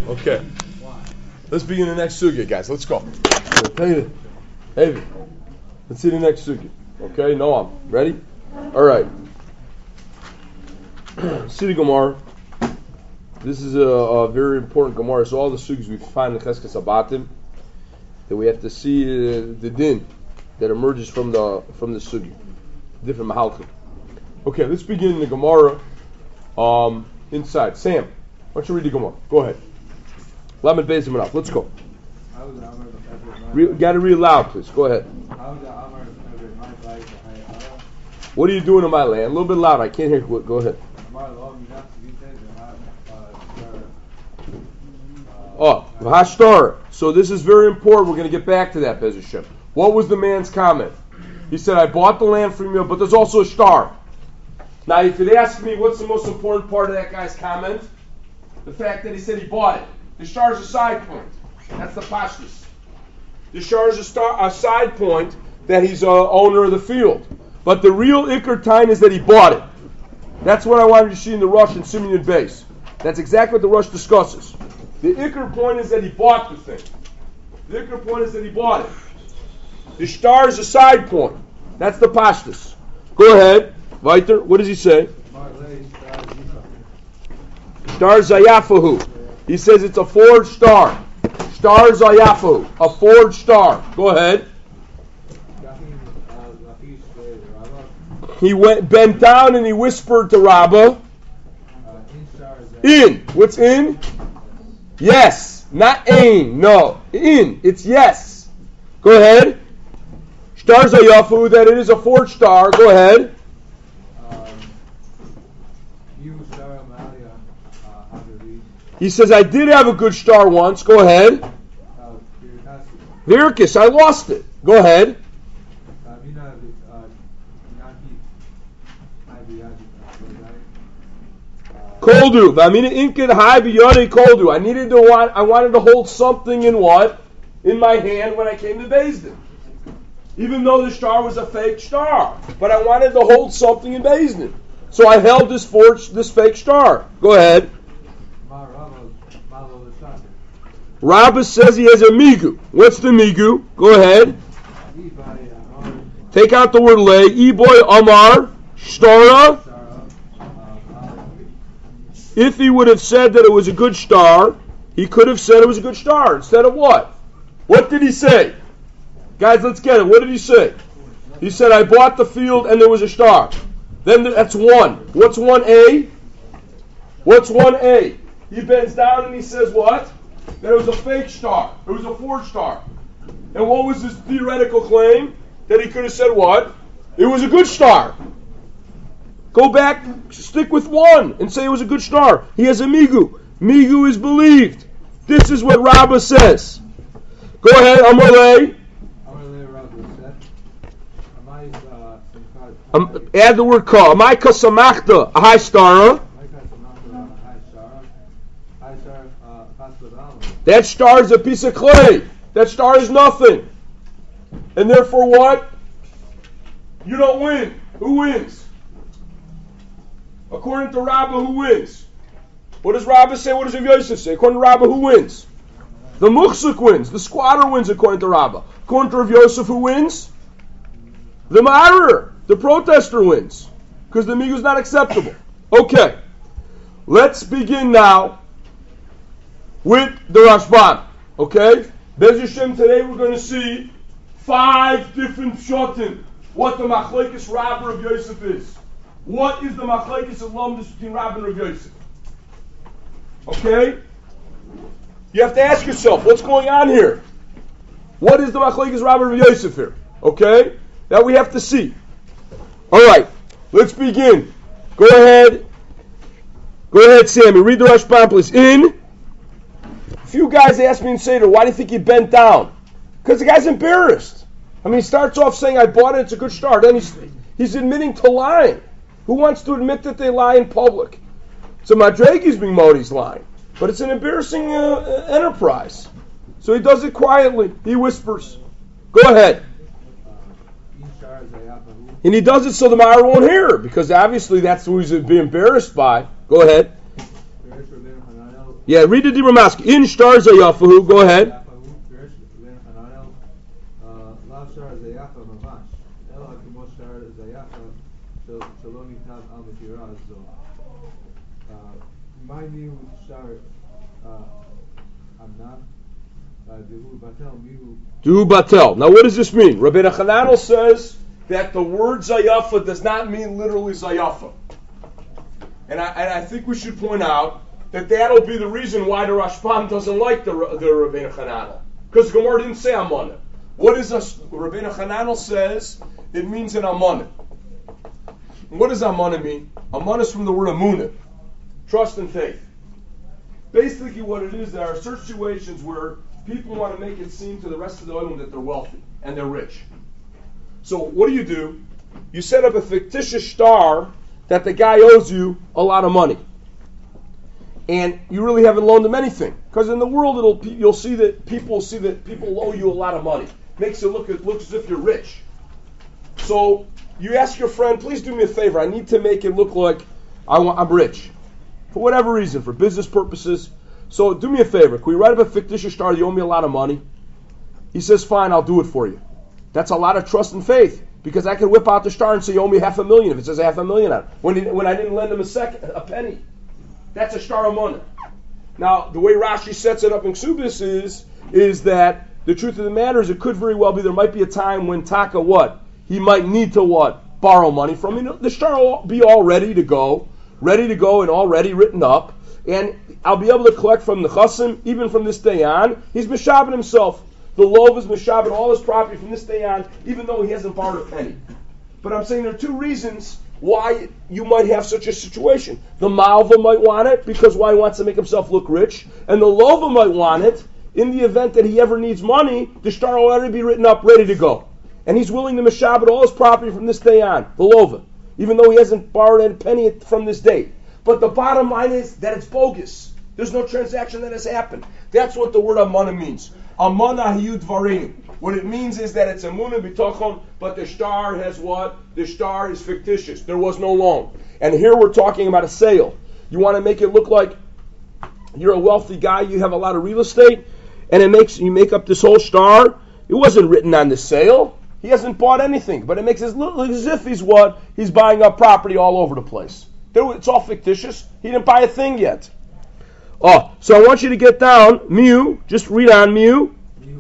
Okay. Let's begin the next sugya, guys. Let's go. Hey, let's see the next sugya. Okay, Noam, ready? All right. See the Gemara. This is a very important Gemara. So all the sugyas we find in the Cheskes Abatim, that we have to see the din that emerges from the sugya, different mahalchim. Okay, let's begin the Gemara inside. Sam, why don't you read the Gemara? Go ahead. Lamed Beis Amenaf. Let's go. Got to read loud, please. Go ahead. What are you doing in my land? A little bit loud. I can't hear you. Go ahead. Oh, V'hashtar. So this is very important. We're going to get back to that, Bez Hashem. What was the man's comment? He said, I bought the land from you, but there's also a star. Now, if you'd ask me what's the most important part of that guy's comment, the fact that he said he bought it. The star is a side point. That's the pashtus. The star is a side point that he's owner of the field. But the real ikar time is that he bought it. That's what I wanted to see in the Rush and Simeon base. That's exactly what the Rush discusses. The ikar point is that he bought the thing. The ikar point is that he bought it. The star is a side point. That's the pashtus. Go ahead. Weiter. What does he say? Star Zayafahu. He says it's a forged star. Star Zayafahu. A forged star. Go ahead. He bent down and he whispered to Rabbah. In. What's in? Yes. Not ain. No. In. It's yes. Go ahead. Star Zayafahu, that it is a forged star. Go ahead. He says, I did have a good star once. Go ahead. Virkus, I lost it. Go ahead. Koldu. Vamina inkid hai biyode koldu. I wanted to hold something in what? In my hand when I came to Beis Din. Even though the star was a fake star. But I wanted to hold something in Beis Din. So I held this fake star. Go ahead. Rabbah says he has a migu. What's the migu? Go ahead. Take out the word lay. Eboy Amar Shtara. If he would have said that it was a good star, he could have said it was a good star. Instead of what? What did he say? Guys, let's get it. What did he say? He said, I bought the field and there was a star. Then that's one. What's 1A? What's 1A? He bends down and he says what? That it was a fake star. It was a forged star. And what was his theoretical claim? That he could have said what? It was a good star. Go back, stick with one, and say it was a good star. He has a migu. Migu is believed. This is what Rabbah says. Go ahead, Amalei. Add the word ka. Amaika samachta, a high star. That star is a piece of clay. That star is nothing. And therefore what? You don't win. Who wins? According to Rabbah, who wins? What does Rabbah say? What does Rav Yosef say? According to Rabbah, who wins? The muhsuk wins. The squatter wins according to Rabbah. According to Rav Yosef, who wins? The ma'arer, the protester wins. Because the migu is not acceptable. Okay. Let's begin now with the Rashban. Okay? Bez Hashem, today we're going to see 5 different pshatim. What the machlekes Rabbah of Yosef is. What is the machlekes of Lomdus between Rabbah and Rav Yosef? Okay? You have to ask yourself, what's going on here? What is the machlekes Rabbah and Rav Yosef here? Okay? That we have to see. Alright, let's begin. Go ahead, Sammy. Read the Rashban, please. A few guys asked me in Seder, why do you think he bent down? Because the guy's embarrassed. I mean, he starts off saying, I bought it, it's a good start. Then he's admitting to lying. Who wants to admit that they lie in public? So Madregi's being Modi's lying. But it's an embarrassing enterprise. So he does it quietly. He whispers. Go ahead. And he does it so the Ma'ar won't hear, because obviously that's who he's being embarrassed by. Go ahead. Yeah, read the Dibra Mask. In Shtar Zayafahu, go ahead. Du Batel. Now what does this mean? Rabbeinu Chananel says that the word Zayafa does not mean literally Zayafa. And I think we should point out that that'll be the reason why the Rashbam doesn't like the Rabbeinu Chananel. Because the Gemara didn't say Amanah. What is Rabbeinu Chananel says? It means an Amanah. What does Amanah mean? Amanah is from the word Amunah, trust and faith. Basically what it is, there are certain situations where people want to make it seem to the rest of the Olam that they're wealthy and they're rich. So what do? You set up a fictitious star that the guy owes you a lot of money. And you really haven't loaned them anything. Because in the world, you'll see that people owe you a lot of money. Makes it look as if you're rich. So you ask your friend, please do me a favor. I need to make it look like I'm rich. For whatever reason, for business purposes. So do me a favor. Can we write up a fictitious star? You owe me a lot of money. He says, fine, I'll do it for you. That's a lot of trust and faith. Because I can whip out the star and say, you owe me $500,000 if it says $500,000 on it. When I didn't lend him a penny. That's a star Amunah. Now, the way Rashi sets it up in Ksubis is that the truth of the matter is it could very well be there might be a time when Taka he might need to borrow money from me. The star will be all ready to go and already written up. And I'll be able to collect from the Chassim, even from this day on. He's Meshabin himself. The Lov is Meshabin all his property from this day on, even though he hasn't borrowed a penny. But I'm saying there are two reasons why you might have such a situation. The Malva might want it because why he wants to make himself look rich, and the Lova might want it in the event that he ever needs money. The star will already be written up, ready to go, and he's willing to Meshabin all his property from this day on. The Lova, even though he hasn't borrowed a penny from this date. But the bottom line is that it's bogus. There's no transaction that has happened. That's what the word Amunah means. Amunah hiyu dvarim. What it means is that it's Amunah b'tochon, but the star has what? The star is fictitious. There was no loan. And here we're talking about a sale. You want to make it look like you're a wealthy guy, you have a lot of real estate, and you make up this whole star. It wasn't written on the sale. He hasn't bought anything, but it makes it look as if he's buying up property all over the place. It's all fictitious. He didn't buy a thing yet. Oh, so I want you to get down, Miu, just read on Miu.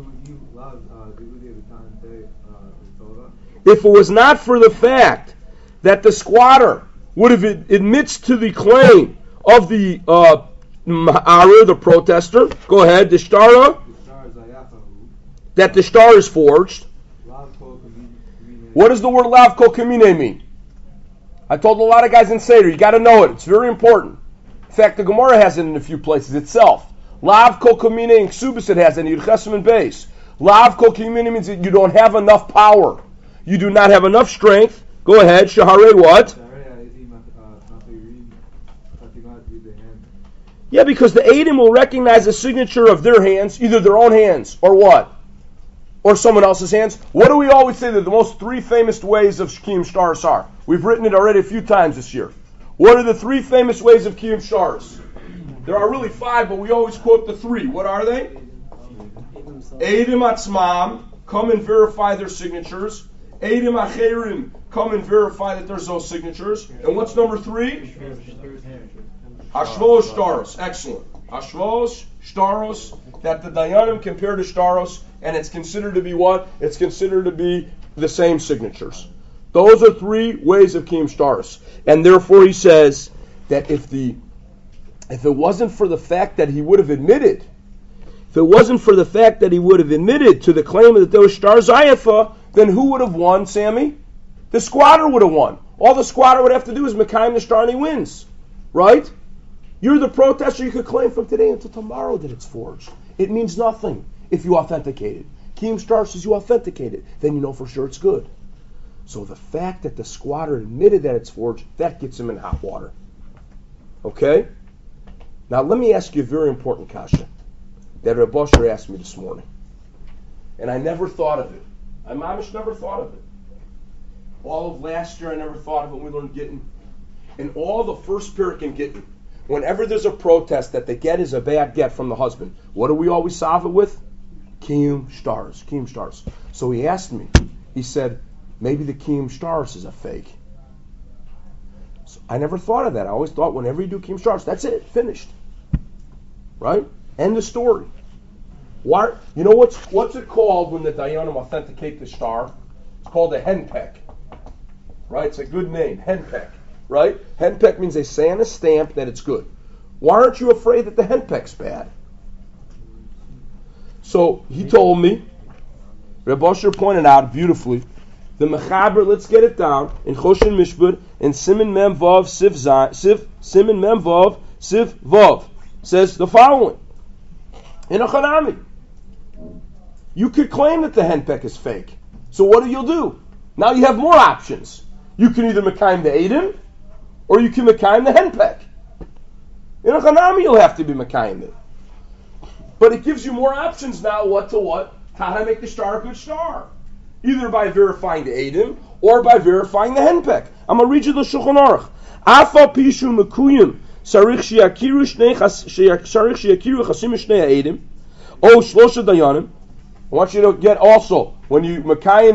If it was not for the fact that the squatter would have admits to the claim of the Ma'ara, the protester, go ahead, the Shtara, that the star is forged. What does the word Lav Kol Kamine mean? I told a lot of guys in Seder, you got to know it. It's very important. In fact, the Gemara has it in a few places itself. Lav Kol Kamine in Ksubis it has it in Yud Chesem and Beis. Lav Kol Kamine means that you don't have enough power. You do not have enough strength. Go ahead, Shahare what? Yeah, because the Eidim will recognize the signature of their hands, either their own hands or what? Or someone else's hands. What do we always say that the most three famous ways of Kiyum Shtaros are? We've written it already a few times this year. What are the three famous ways of Kiyum Shtaros? There are really five, but we always quote the three. What are they? Eidim Atzmam, come and verify their signatures. Eidim Acherim, come and verify that there's those signatures. And what's number three? Hashvos Shtaros. Excellent. Hashvos Shtaros, that the Dayanim compare to Shtaros, and it's considered to be what? It's considered to be the same signatures. Those are three ways of Kiyum Shtaros. And therefore he says that if it wasn't for the fact that he would have admitted, to the claim that there was Shtar Zayafa, then who would have won, Sammy? The squatter would have won. All the squatter would have to do is Mekayim the Shtar and he wins. Right? You're the protester, you could claim from today until tomorrow that it's forged. It means nothing if you authenticate it. Kiyum Shtar says you authenticate it, then you know for sure it's good. So the fact that the squatter admitted that it's forged, that gets him in hot water. Okay? Now let me ask you a very important kasha that Reb Osher asked me this morning. And I never thought of it. I mamish never thought of it. All of last year I never thought of it when we learned Gittin. And all the first parak in Gittin. Whenever there's a protest that the get is a bad get from the husband, what do we always solve it with? Kiyum stars. So he asked me, he said, maybe the Kiyum stars is a fake. So I never thought of that. I always thought whenever you do Kiyum stars, that's it, finished. Right? End of story. Why? You know what's it called when the Dayanim authenticate the star? It's called a henpeck. Right? It's a good name, henpeck. Right? Henpeck means they say on a stamp that it's good. Why aren't you afraid that the henpeck's bad? So he told me, Reb Asher pointed out beautifully, the Mechaber, let's get it down, in Choshen Mishpud, in Siman Mem Vav Siman Mem Vav Siv Vav, says the following. In a Chanami, you could claim that the henpeck is fake. So what do? Now you have more options. You can either Mekayim the Eidim, or you can Mekayim the henpeck. In a Chanami, you'll have to be Mekayim it. But it gives you more options now, how to make the star a good star. Either by verifying the Eidim, or by verifying the henpeck. I'm going to read you the Shulchan Aruch. Afa pishu mekuyim sarich sheyakiru chasim shnei ha'edim, o shlosha dayanim. I want you to get also, when you mekayim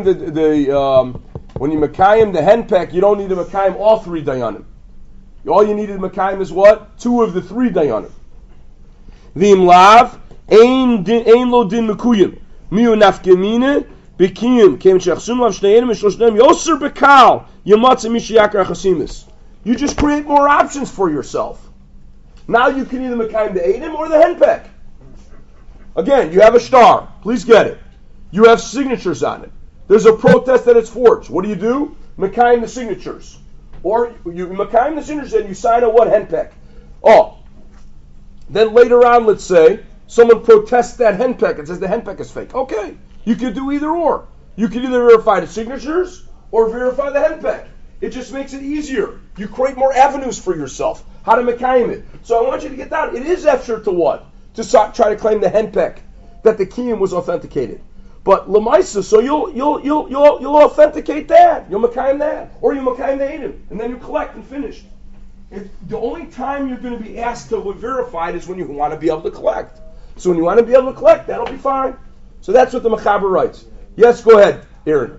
the henpeck, you don't need to mekayim all three dayanim. All you need to mekayim is what? 2 of the 3 dayanim. V'im lav ein lo din mekuyim miu nafkemine b'kiyim kem shechsum lav shnei edim v'shloshdem yoser bekal yamatzim mishiyakar chasimis. You just create more options for yourself. Now you can either mekayim the edim or the henpeck. Again, you have a star. Please get it. You have signatures on it. There's a protest that it's forged. What do? Mekayim the signatures. Or you mekayim the signatures and you sign a what? Henpeck. Oh. Then later on, let's say, someone protests that henpeck and says the henpeck is fake. Okay. You could do either or. You can either verify the signatures or verify the henpeck. It just makes it easier. You create more avenues for yourself. How to mekayim it. So I want you to get down. It is efshar to what? To try to claim the henpeck that the kiyum was authenticated, but lemaisa. So you'll authenticate that. You'll mekayim that, or you mekayim the edim, and then you collect and finish. The only time you're going to be asked to verify it is when you want to be able to collect. So when you want to be able to collect, that'll be fine. So that's what the Mechaber writes. Yes, go ahead, Aaron.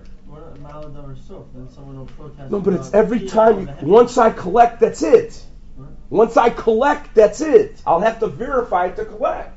No, but it's every time. Once I collect, that's it. Once I collect, that's it. I'll have to verify it to collect.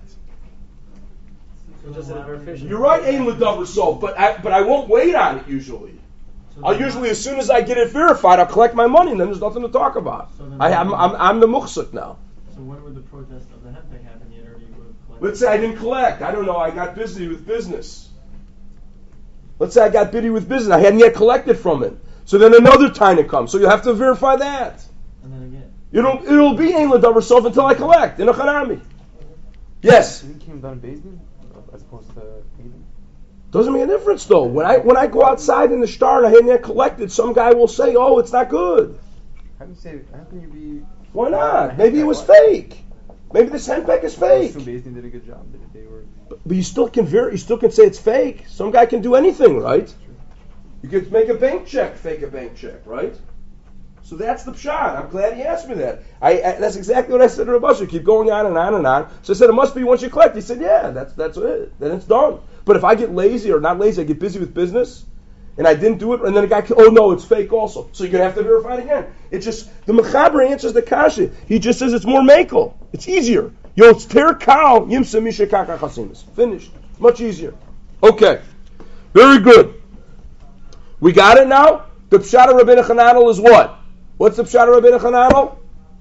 You're right, Ein L'Davar Sof, but I won't wait on it usually. I'll usually, as soon as I get it verified, I'll collect my money, and then there's nothing to talk about. I'm the muhsik now. So when would the protest of the henpeck happen? You would have collected? Let's say I didn't collect. I don't know. I got busy with business. Let's say I got busy with business. I hadn't yet collected from it. So then another time it comes. So you have to verify that. And then again. It'll be Ein L'Davar Sof until I collect in a Chanami. Yes. Isn't Kiyum done Beis Din as opposed to Eidim? Doesn't make a difference though. When I go outside in the star and I hadn't yet collected, some guy will say, "Oh, it's not good." How can you be? Why not? Maybe it was fake. Maybe this henpeck is fake. Beis Din did a good job. But you still can say it's fake. Some guy can do anything, right? You can make a bank check, fake a bank check, right? So that's the pshat. I'm glad he asked me that. That's exactly what I said to Reb Asher. Keep going on and on and on. So I said, it must be once you collect. He said, yeah, that's it. Then it's done. But if I get lazy or not lazy, I get busy with business, and I didn't do it, and then a guy, oh no, it's fake also. So you're going to have to verify it again. It's just, the Mechaber answers the kasha. He just says it's more makel. It's easier. Yotzter kal yimsa mishakaka chasimis. Finished. Much easier. Okay. Very good. We got it now? The pshat of Rabbeinu Chananel is what? What's the pshat of Rabbeinu Chananel?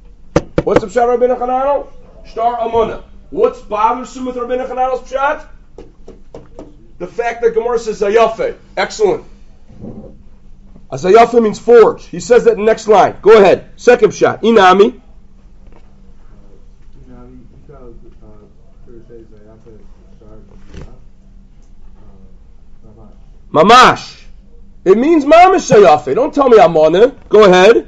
Shtar Amunah. What's bothersome with Rabbeinu Chananel's pshat? The fact that Gemara says Zayafe. Excellent. A Zayafe means forge. He says that in the next line. Go ahead. Second pshat. Inami. Mamash. It means Mamash Zayafe. Don't tell me Amunah. Go ahead.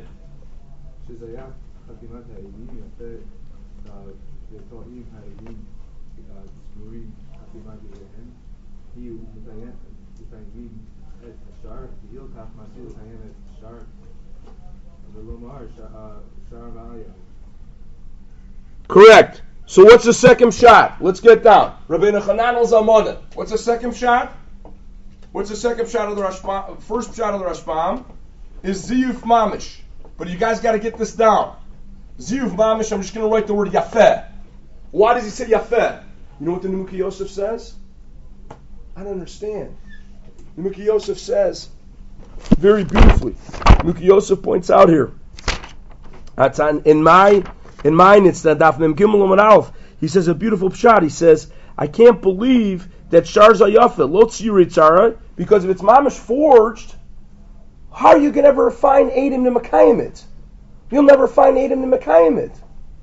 Correct. So what's the second shot? Let's get down. Rabbeinu Chananel Zalmana. What's the second shot? What's the second shot of the Rashbam? First shot of the Rashbam is Ziyuf Mamish. But you guys got to get this down. Ziyuf Mamish, I'm just going to write the word Yafeh. Why does he say Yafeh? You know what the Nimuki Yosef says? I don't understand. Nimuki Yosef says, very beautifully, Nimuki Yosef points out here, that's in mine it's the Daf Mem Gimel Amud Aleph. He says a beautiful pshat. He says, I can't believe that Sharza Yafeh, Lo Tziri Tzara, because if it's mamish forged, how are you going to ever find Eidim to Mekayim it? You'll never find Eidim to Mekayim it.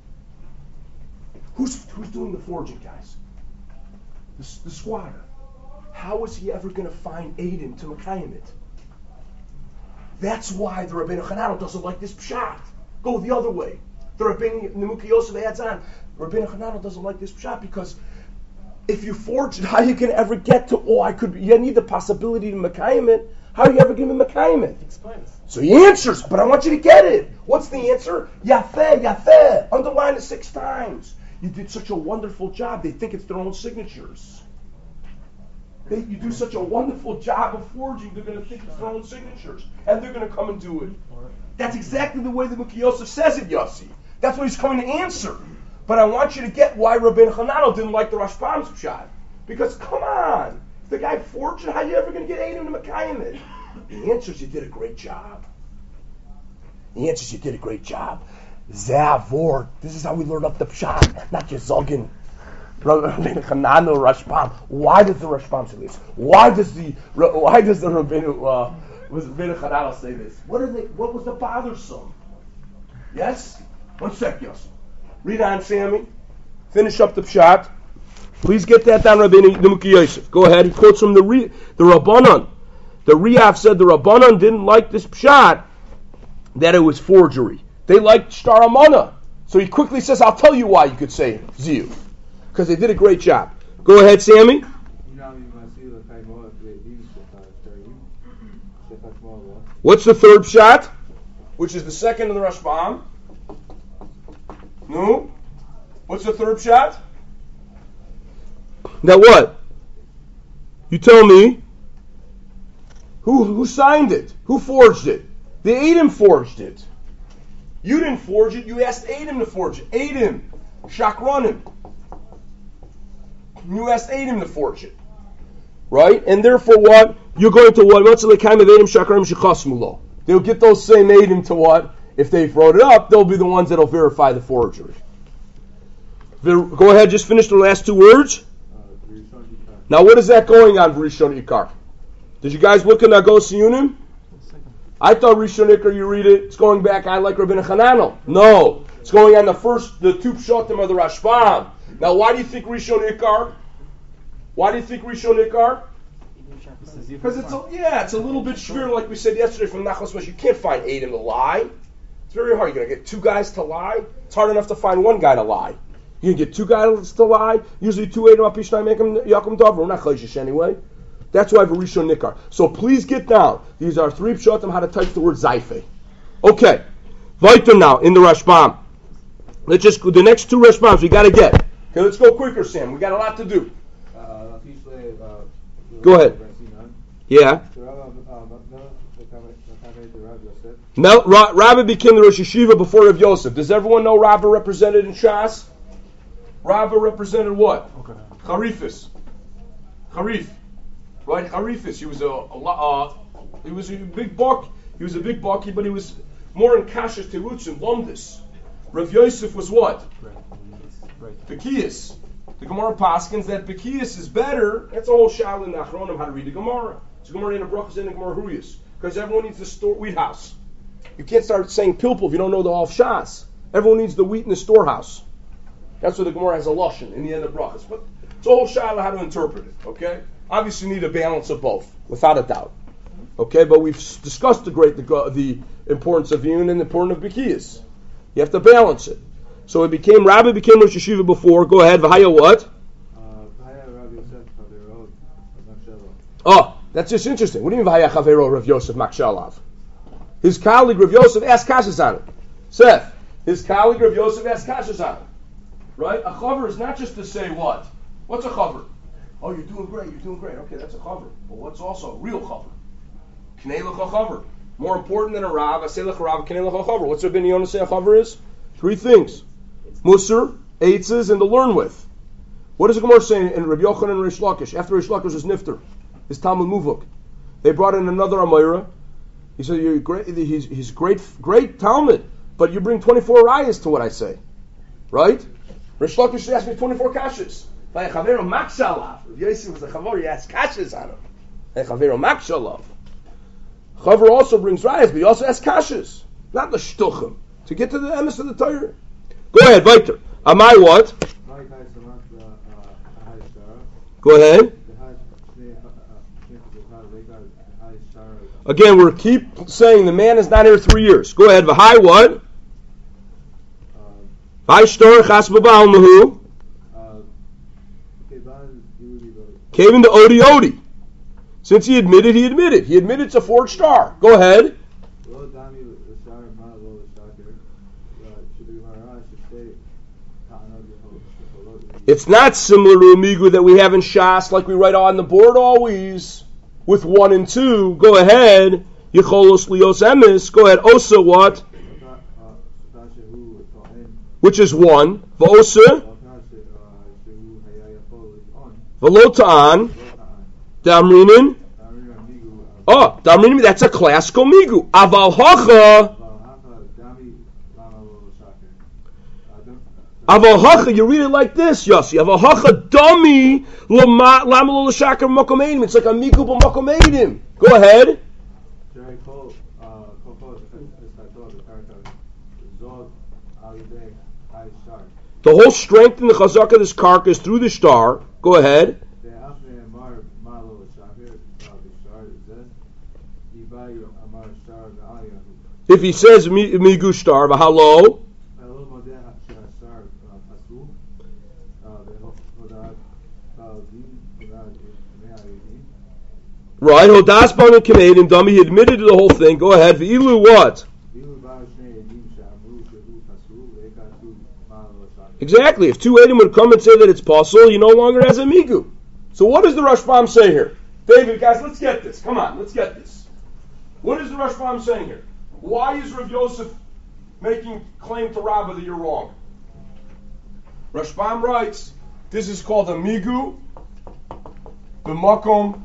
Who's doing the forging, guys? The squatter. How is he ever going to find Eidim to Mekayim it? That's why the Rabbeinu Chananel doesn't like this pshat. Go the other way. The Rabbeinu Nimuki Yosef adds on. Rabbeinu Chananel doesn't like this pshat because if you forge it, how are you going to ever get to? You need the possibility to Mekayim it. How are you ever going to Mekayim it? Explains. So he answers, but I want you to get it. What's the answer? Yafeh, Yafeh. Underline it 6 times. You did such a wonderful job. They think it's their own signatures. You do such a wonderful job of forging, they're going to think it's their own signatures. And they're going to come and do it. That's exactly the way the Nimuki Yosef says it, Yossi. That's what he's coming to answer. But I want you to get why Rabbeinu Chananel didn't like the Rashbam's pshat. Because, come on, if the guy forged it, how are you ever going to get Eidim to Mekayim it? The answer is you did a great job. The answer is you did a great job. Zavor. This is how we learn up the pshat, not your zoggin. Rabbeinu Chananel, Rashbam. Why does the Rashbam say this? Why does the Rabbeinu Chananel say this? What was the bothersome? Yes? 1 sec, Yosef. Read on, Sammy. Finish up the pshat. Please get that down, Rabbeinu Nimuki Yosef. Go ahead. He quotes from the Rabbanon. The Riyaf said the Rabbanon didn't like this pshat, that it was forgery. They liked Shtar Amana. So he quickly says, I'll tell you why you could say Ziyu. Because they did a great job. Go ahead, Sammy. What's the third pshat? Which is the second of the Rashbam. No? What's the third pshat? Now what? You tell me. Who signed it? Who forged it? The Eidim forged it. You didn't forge it. You asked Eidim to forge it. Eidim. Shakranim. You asked Eidim to forge it. Right? And therefore what? You're going to what? They'll get those same Eidim to what? If they wrote it up, they'll be the ones that'll verify the forgery. Go ahead, just finish the last 2 words. Now what is that going on, Rishon Ikar? Did you guys look at Nagos Yunim? I thought Rishon Ikar, you read it, it's going back on like Rabbeinu Chananel. No, it's going on the 2 pshatim of the Rashbam. Now why do you think Rishon Ikar? Why do you think Rishon Ikar? Because it's a little bit shver, like we said yesterday from Nachos Mesh. You can't find Eidim to lie. It's very hard. You're going to get 2 guys to lie. It's hard enough to find 1 guy to lie. You can get 2 guys to lie. Usually 2 Eidim Apishnai make them Yakum Dover. We're not Chayshish anyway. That's why I have a Rishon Nikar. So please get down. These are 3 pshatim how to type the word Zayfe. Okay. Weiter now in the Rashbam. Let's just go. The next 2 Rashbams we got to get. Okay, let's go quicker, Sam. We got a lot to do. Go ahead. Yeah. Rabbi became the Rosh Yeshiva before Rav Yosef. Does everyone know Rabbi represented in Shas? Rabbi represented what? Charifis. Charif. Right? Charifis. He was a big buck. He was a big bucky, but he was more in Kashrus Terutzim and Lomdus. Rav Yosef was what? Bekiyas. The Gemara paskins that Bekiyas is better. That's a whole shal in Achronim how to read the Gemara. It's Gemara in the Brachos and the Gemara Huyas. Because everyone needs the store wheat house. You can't start saying pilpul if you don't know the Alf Shas. Everyone needs the wheat in the storehouse. That's where the Gemara has a lashon in the end of Brachos. But it's a whole shal how to interpret it. Okay? Obviously you need a balance of both, without a doubt. Okay? But we've discussed the importance of Yun and the importance of Bekiyas. You have to balance it. So Rabbi became Rosh Yeshiva before. Go ahead. V'haya what? Oh, that's just interesting. What do you mean V'haya Chavero Rav Yosef Makshalav? His colleague Rav Yosef asked Kashas on it. Seth, his colleague Rav Yosef asked Kashas on it. right? A chaver is not just to say what? What's a chaver? Oh, you're doing great. Okay, that's a chaver. But what's also a real chaver? Knei lecha chaver. More important than a rav, I say lecha rav, knei lecha chaver. What's Rabbi Yonah say a chaver is? 3 things: Musar, eitzes, and to learn with. What does the Gemara say in Rabbi Yochanan and Reish Lakish? After Reish Lakish was nifter, his Talmud Muvuk, they brought in another Amayra. He said, "You're great. He's great Talmud, but you bring 24 rayas to what I say, right?" Reish Lakish asked me 24 kashas. Vayachavero makshalav. Yosef was a chavar. He asked kashas on him. Vayachavero makshalav. Chavar also brings rayas, but he also asks kashas, not the shtuchim, to get to the emes of the Torah. Go ahead, weiter. Amai what? Go ahead. Again, we keep saying the man is not here 3 years. Go ahead. V'hai what? V'hai shtor chas b'baal mahu. Came into Odi Odi. Since he admitted. He admitted it's a forged star. Go ahead. It's not similar to a migu that we have in Shas, like we write on the board always, with 1 and 2. Go ahead. Yecholos lios emes. Go ahead. Osa what? Which is 1. V'osa. V'lo Damrinin. Oh, Damrinin, that's a classical migu. Aval hacha. Aval hacha, you read it like this, Yossi. Aval hacha dami lamalo l'shakar makom eidim. It's like a migu b'makom eidim. Go ahead. The whole strength in the chazak of this karka is through the star. Go ahead. If he says migu star, v'halo. Right, Hodas Banim Kamedim Dummy, he admitted to the whole thing. Go ahead. V'ilu what? Exactly. If 2 Edim would come and say that it's possible, he no longer has a migu. So what does the Rashbam say here? David, guys, let's get this. Come on, let's get this. What is the Rashbam saying here? Why is Rav Yosef making claim to Rabbah that you're wrong? Rashbam writes, this is called a migu b'makom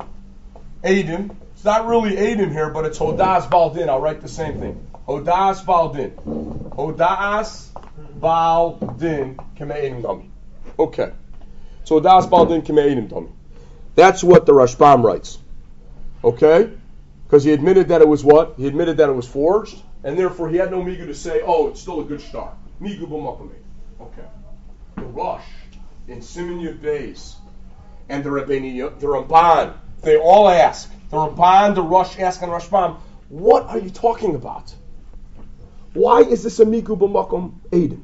Eidim. It's not really Eidim here, but it's Hodas Baldin. I'll write the same thing. Hodas Baldin. Hodas Baldin K'mei Eidim Dami. Okay. So Hodas Baldin K'mei Eidim Dami. That's what the Rashbam writes. Okay? Because he admitted that it was what? He admitted that it was forged, and therefore he had no migu to say, oh, it's still a good star. Migu b'makom Eidim. Okay. The Rosh in Siman Yud Beis and the Ramban, they all ask. The Ramban, the Rosh ask on Rashbam, what are you talking about? Why is this a migu b'makom eidim?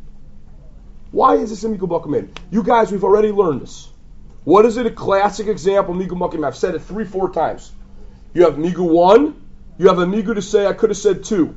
Why is this a migu b'makom eidim? You guys, we've already learned this. What is it? A classic example, migu b'makom. I've said it 3-4 times. You have migu 1. You have a migu to say I could have said 2.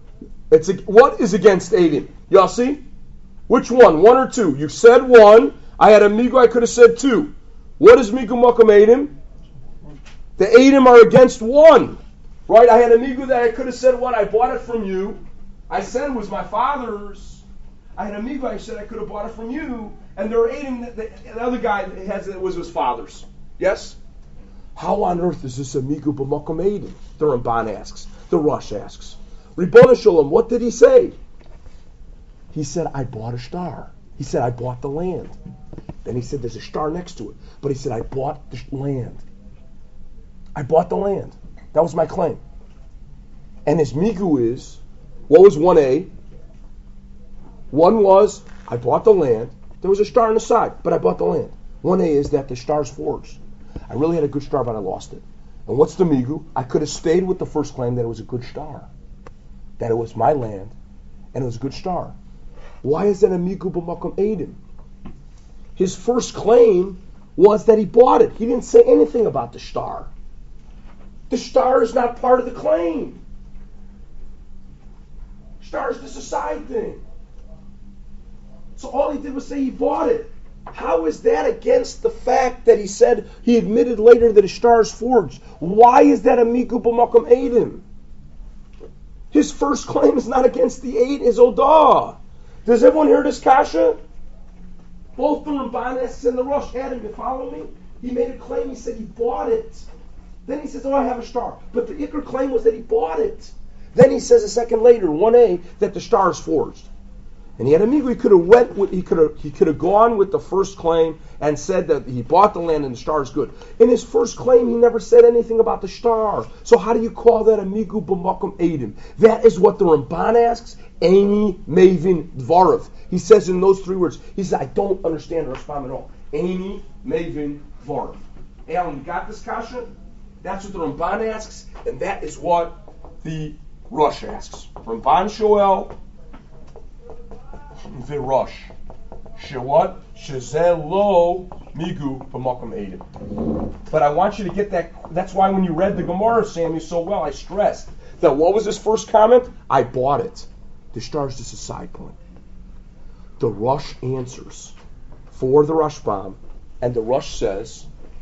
What is against eidim? Y'all see? Which one? 1 or 2? You said 1. I had a migu. I could have said 2. What is migu b'makom eidim? The Eidim are against 1, right? I had a migu that I could have said 1. I bought it from you. I said it was my father's. I had a migu. I said I could have bought it from you. And there are Eidim. The other guy has it was his father's. Yes. How on earth is this a migu b'makom eidim? The Ramban asks. The Rosh asks. Ribono Shalom, what did he say? He said, I bought a star. He said, I bought the land. Then he said, there's a star next to it. But he said, I bought the land. I bought the land. That was my claim. And his migu is, what was 1A? 1 was, I bought the land. There was a star on the side, but I bought the land. 1A is that the star's forged. I really had a good star, but I lost it. And what's the migu? I could have stayed with the first claim that it was a good star. That it was my land, and it was a good star. Why is that a migu b'makom eidim? His first claim was that he bought it. He didn't say anything about the star. The star is not part of the claim. Star is just a side thing. So all he did was say he bought it. How is that against the fact that he said he admitted later that his star is forged? Why is that a miku b'makom eidim? His first claim is not against the eight, is odah. Does everyone hear this kasha? Both the Ramban and the Rosh Adam, you follow me? He made a claim, he said he bought it. Then he says, oh, I have a star. But the Iker claim was that he bought it. Then he says a second later, 1a, that the star is forged. And he had a migu, he could have gone with the first claim and said that he bought the land and the star is good. In his first claim, he never said anything about the star. So how do you call that a migu b'makom eidim? That is what the Ramban asks. Eini mevin dvarav. He says in those three words, he says, I don't understand Rashbam at all. Eini mevin dvarav. Alan, you got this kasha? That's what the Ramban asks, and that is what the Rosh asks. Ramban Shoel the Rosh. Shewat? Shezeh lo migu b'makom eidim. But I want you to get that. That's why when you read the Gemara, Sammy, so well, I stressed that what was his first comment? I bought it. The star is just a side point. The Rosh answers for the Rashbam, and the Rosh says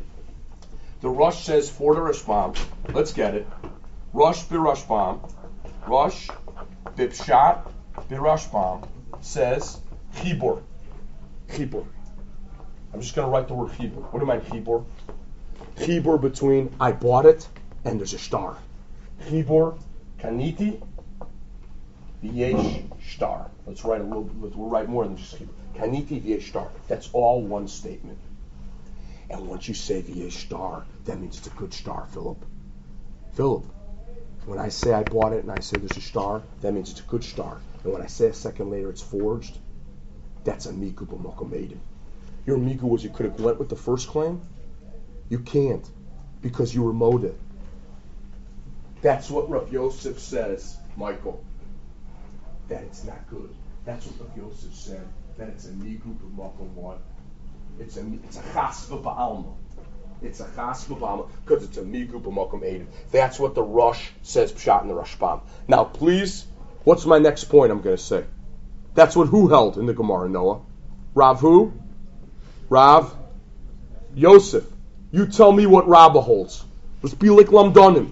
for the Rashbam, let's get it. Rosh b'Rashbam, Rosh b'Pshat b'Rashbam says Chibur. Chibur. I'm just going to write the word Chibur. What do I mean Chibur? Chibur between I bought it and there's a star. Chibur kaniti v'yesh star. Let's write a little. We'll write more than just Chibur. Kaniti v'yesh star. That's all one statement. And once you say v'yesh star, that means it's a good star, Philip. Philip, when I say I bought it and I say there's a star, that means it's a good star. And when I say a second later it's forged, that's a miku b'makom eidim. Your miku was you could have went with the first claim. You can't, because you were moda. That's what Rav Yosef says, Michael. That it's not good. That's what Rav Yosef said. That it's a miku b'makom what? It's a chasva ba'alma. It's a chasva ba'alma because it's a migu b'makom eidim. That's what the Rosh says pshat in the Rashbam. Now, please, what's my next point I'm going to say? That's what who held in the Gemara, Noah? Rav who? Rav Yosef. You tell me what Rabbah holds. Let's be like Lamdanim.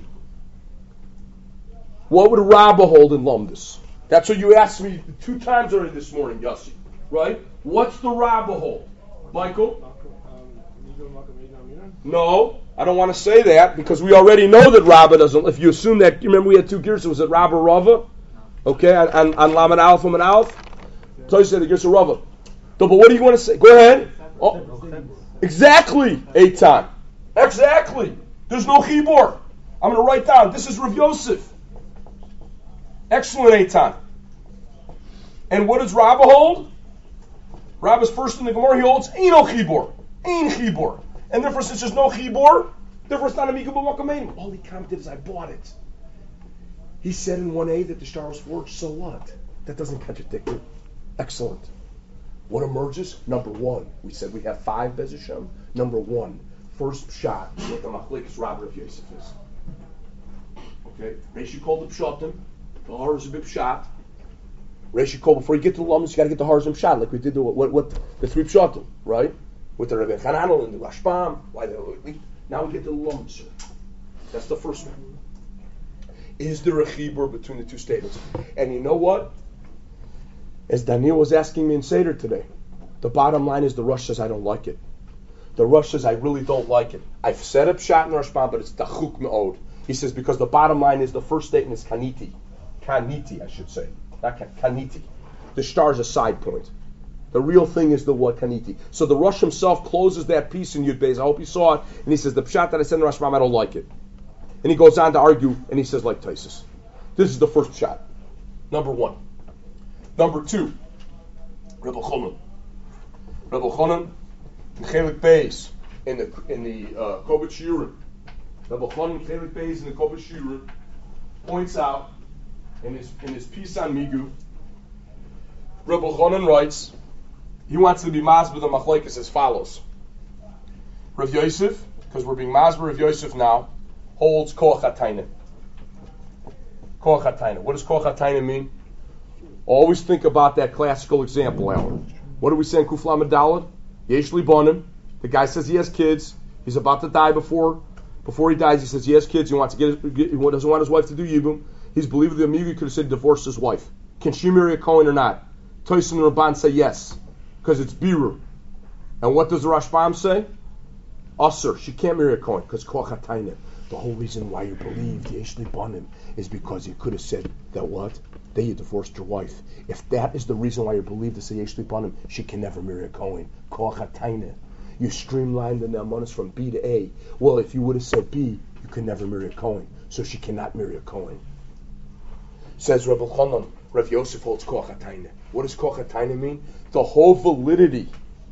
What would Rabbah hold in Lumdus? That's what you asked me 2 times already this morning, Yossi. Right? What's the Rabbah hold? Michael? No, I don't want to say that because we already know that Rabbah doesn't. If you assume that, you remember we had 2 gears. Was it Rabbah Rava? Okay, on Lamed Aleph and Aleph. So you said the gears of Rava. But what do you want to say? Go ahead. Oh, exactly, Eitan. Exactly. There's no chibur. I'm going to write down. This is Rav Yosef. Excellent, Eitan. And what does Rabbah hold? Rabbah's first in the Gemara, he holds Ein no chibur. Ein chibur. And therefore, since there's no chibur, therefore it's not a miku b'makom eidim. All he commented is, I bought it. He said in 1a that the star was forged, so what? That doesn't contradict it. Excellent. What emerges? Number 1. We said we have 5 Bez Hashem. Number 1. First pshat, what the machlekes Rabbi of Yosef is. Okay? Reishi called the pshatim. The har is a big pshat. Reishi called, before you get to the lamas, you got to get the har and pshat, like we did what the 3 pshatim, right? With the Rebbe Chananel and the Rashbam. Now we get to the lamas. That's the first one. Is there a chibur between the 2 statements? And you know what? As Daniel was asking me in Seder today, the bottom line is the Rosh says I don't like it. The Rosh says I really don't like it. I've said up Pshat and Rashbam, but it's dachuk me'od. He says because the bottom line is the first statement is kaniti. Kaniti, I should say. Not kaniti. The star is a side point. The real thing is the what kaniti. So the Rosh himself closes that piece in Yud Beis. I hope you saw it. And he says the Pshat that I said in Rashbam, I don't like it. And he goes on to argue, and he says like Taisus. This is the first shot. Number 1. Number 2, Rebbe Chonon. Rebbe Chonon in Chelik Beis in the Kobot Shiurim. Rebbe Chonon in Chelik Beis in the Kobot Shiurim points out in his piece on Migu. Rebbe Chonon writes he wants to be masber the machlekes as follows. Rav Yosef, because we're being masber Rav Yosef now, holds koach hatayna. Koach hatayna. What does koach hatayna mean? Always think about that classical example, Alan. What do we say in Kufla Medalad? Yesh li banim. The guy says he has kids. He's about to die before he dies. He says he has kids. He doesn't want his wife to do yibum. He's believing the Amiga could have said divorce his wife. Can she marry a Kohen or not? Toyson and Rabban say yes, because it's birur. And what does the Rashbam say? Asur, she can't marry a Kohen because koach hatayna. The whole reason why you believed yesh li banim is because you could have said that what? That you divorced your wife. If that is the reason why you believe to say yesh li banim, she can never marry a Kohen. Koach hatayna. You streamlined the Naamonis from B to A. Well, if you would have said B, you could never marry a Kohen. So she cannot marry a Kohen. Says Rav Elchanan, Rav Yosef holds koach hatayna. What does koach hatayna mean? The whole validity.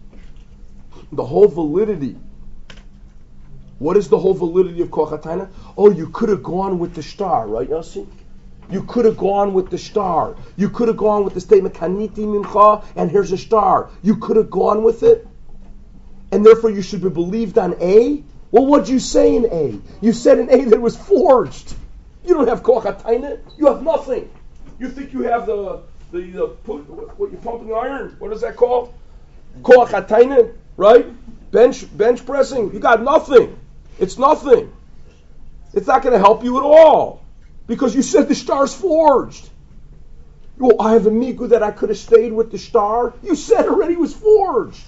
What is the whole validity of koach hatayna? Oh, you could have gone with the star, right, Yossi? You could have gone with the star. You could have gone with the statement, Kaniti Mincha, and here's a star. You could have gone with it, and therefore you should be believed on A? Well, what'd you say in A? You said in A that it was forged. You don't have koach hatayna. You have nothing. You think you have what you're pumping iron? What is that called? Koach hatayna, right? Bench pressing. You got nothing. It's nothing. It's not going to help you at all. Because you said the star's forged. Well, I have a migu that I could have stayed with the star. You said already it was forged.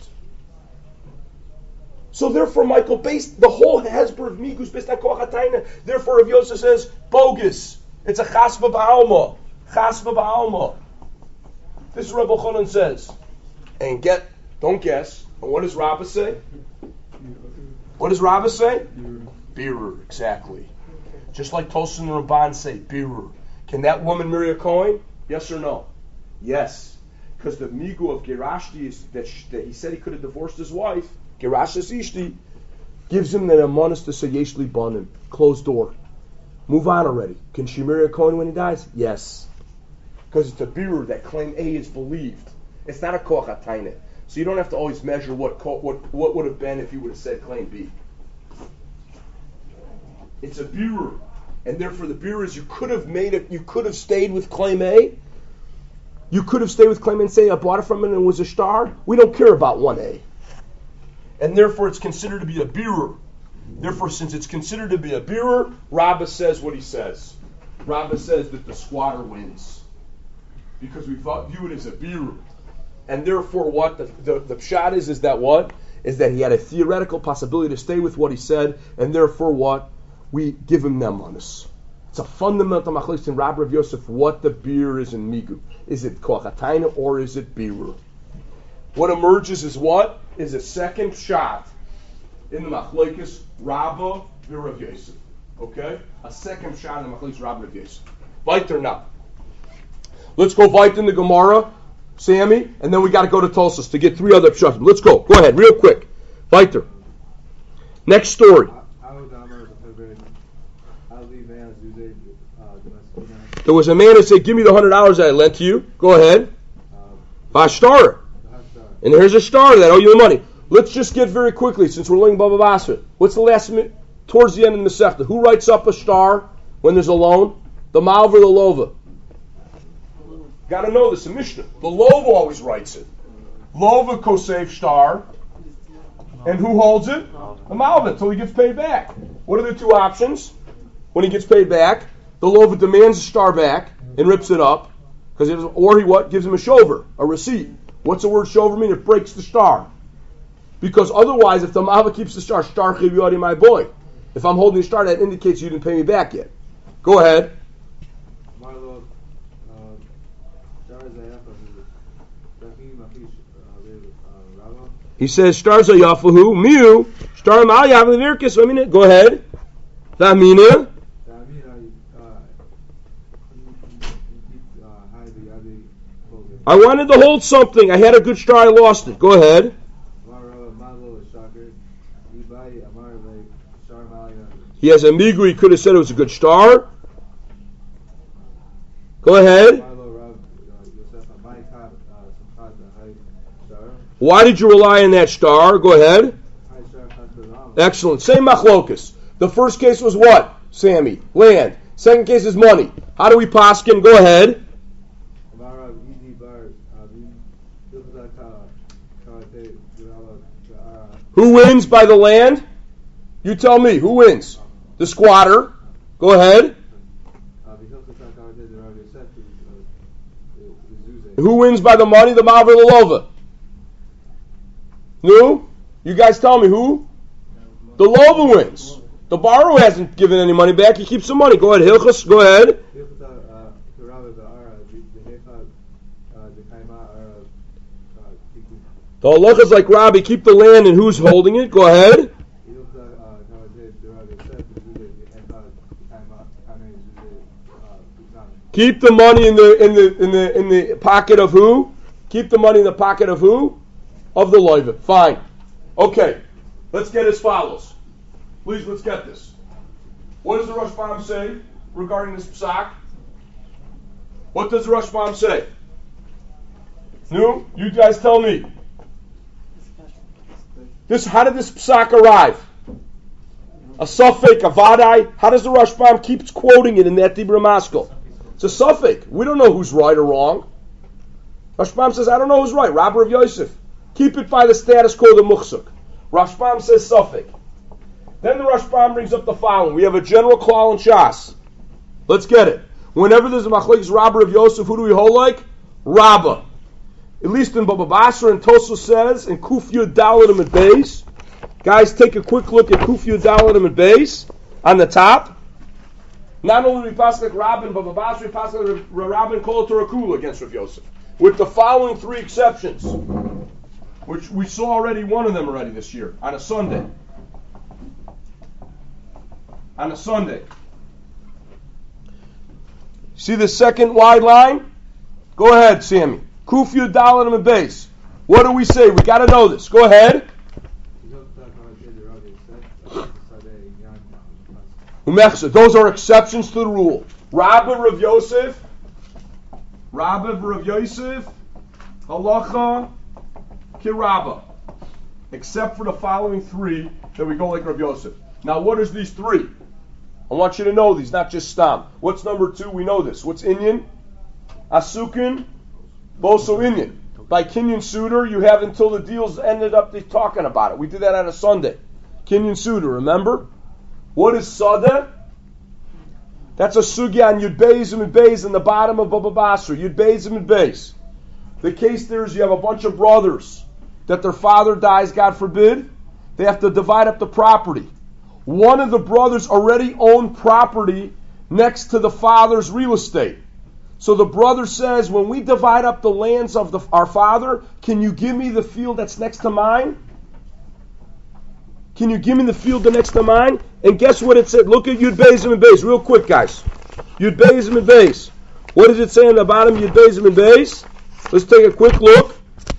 So therefore, Michael, based the whole Hezbollah of migu is based on koach hatayna. Therefore, Rav Yosef says bogus. It's a chasva ba'alma. Chasva ba'alma. This is what Rav Elchanan says. And don't guess. And what does Rabbah say? What does Rabbah say? Birur, exactly. Just like Tosin and Ramban say, birur. Can that woman marry a Kohen? Yes or no? Yes. Because the migu of Gerashti is that he said he could have divorced his wife, Gerashas Ishti, gives him the Naamonis to say yesh li banim. Closed door. Move on already. Can she marry a Kohen when he dies? Yes. Because it's a birur that claim A is believed. It's not a koach hatayna. So you don't have to always measure what would have been if you would have said claim B. It's a birur. And therefore the birur is you could have stayed with claim A. You could have stayed with claim A and say I bought it from him and it was a star. We don't care about 1A. And therefore it's considered to be a birur. Therefore, since it's considered to be a birur, Rabbah says what he says. Rabbah says that the squatter wins. Because we view it as a birur. And therefore what the pshat is that what? Is that he had a theoretical possibility to stay with what he said, and therefore what? We give him Naamonis. It's a fundamental machlokes in Rav Yosef what the birur is in migu. Is it koach hatayna or is it birur? What emerges is what? Is a second shot in the machlokes Rabbah and Rav Yosef. Okay? A second shot in the machlokes Rabbah and Rav Yosef. Weiter now. Let's go weiter in the Gemara, Sammy, and then we got to go to Tosas to get 3 other pshatim. Let's go. Go ahead, real quick. Weiter. Next story. There was a man who said, give me the $100 that I lent to you. Go ahead. Vashtar. And here's a star that owe you the money. Let's just get very quickly, since we're learning Baba Basra. What's the last minute? Towards the end of the Masechta. Who writes up a star when there's a loan? The Malva or the Lova? Got to know this in Mishnah. The Lova always writes it. Lova Kosev star. And who holds it? The Malva, until he gets paid back. What are the 2 options? When he gets paid back, the Lova demands the star back and rips it up, or he what? Gives him a shover, a receipt. What's the word shover mean? It breaks the star. Because otherwise, if the Malva keeps the star chiviyadi, my boy. If I'm holding the star, that indicates you didn't pay me back yet. Go ahead. He says, Star Zayafahu, Miu, Star Malyav Levirkis. I mean, go ahead. Vamina. I wanted to hold something. I had a good star. I lost it. Go ahead. He has a migu. He could have said it was a good star. Go ahead. Why did you rely on that star? Go ahead. Excellent. Same machlokus. The first case was what? Sammy. Land. Second case is money. How do we paskin? Go ahead. Who wins by the land? You tell me. Who wins? The squatter. Go ahead. Who wins by the money? The Maver the Lova. No? You guys tell me who? The Lova wins. The borrower hasn't given any money back. He keeps the money. Go ahead, Hilchas. Go ahead. The halacha is like Rabbi. Keep the land, and who's holding it? Go ahead. Keep the money in the pocket of who? Keep the money in the pocket of who? Of the loiva. Fine. Okay. Let's get as follows. Please, let's get this. What does the Rashbam say regarding this psak? What does the Rashbam say? No? You guys tell me. How did this psak arrive? A suffix, a vadai. How does the Rashbam keep quoting it in that Dibra Maskell? It's a suffix. We don't know who's right or wrong. Rashbam says, I don't know who's right. Rabbi of Yosef. Keep it by the status quo of the Muchsuk. Rashbam says suffix. Then the Rashbam brings up the following. We have a general klal in Shas. Let's get it. Whenever there's a machlekes Rabbi of Yosef, who do we hold like? Rabbah. At least in Baba Basra and Tosu says, in Kuf Yud Dalatim at base. Guys, take a quick look at Kuf Yud Dalatim at base on the top. Not only do we pass like Rabbi and Baba Basra, we pass like Rabbi and Kol Torah Kula against Rav Yosef. With the following three exceptions, which we saw already one of them already this year, on a Sunday. On a Sunday. See the second wide line? Go ahead, Sammy. Kuf Yud Dalatim at base. What do we say? We got to know this. Go ahead. Those are exceptions to the rule. Rabbi Rav Yosef, halacha kirabba. Except for the following three that we go like Rav Yosef. Now what is these three? I want you to know these, not just stam. What's number two? We know this. What's Inyan? Asukin, Boso Inyan. By Kinyan Suitor, you have until the deals ended up talking about it. We did that on a Sunday. Kinyan Suitor, remember? What is Sada? That's a sugya on Yud Beis and Beis in the bottom of Baba Basra. Yud Beis and Beis. The case there is you have a bunch of brothers that their father dies, God forbid. They have to divide up the property. One of the brothers already owned property next to the father's real estate. So the brother says, when we divide up the lands of our father, can you give me the field that's next to mine? Can you give me the field next to mine? And guess what it said? Look at Yud Beis and Beis, real quick, guys. Yud Beis and Beis. What does it say on the bottom? Yud Beis and Beis. Let's take a quick look.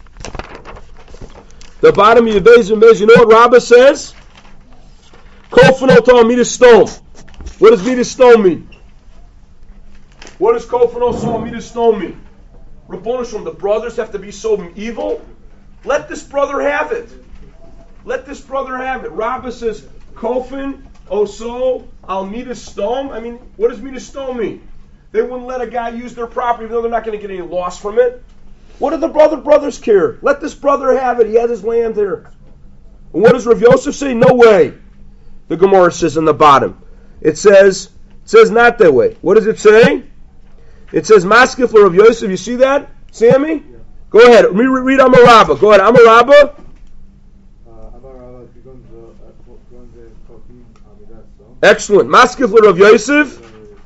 The bottom of Yud Beis and Beis. You know what Rabbah says? Kofano to Midas Stone. What does Midas Stone mean? What does Kofano to Midas Stone mean? Rabboni Shalom, the brothers have to be so evil? Let this brother have it. Let this brother have it. Rabbah says, Kofin, Oso, Al Midas Stone. I mean, what does Midas Stone mean? They wouldn't let a guy use their property even though they're not going to get any loss from it. What do the brothers care? Let this brother have it. He has his land there. And what does Rav Yosef say? No way. The Gemara says in the bottom. It says not that way. What does it say? It says Maskif for Rav Yosef. You see that, Sammy? Yeah. Go ahead. Read Amarabba. Go ahead. Amarabba. Excellent. Maskif for Rav Yosef.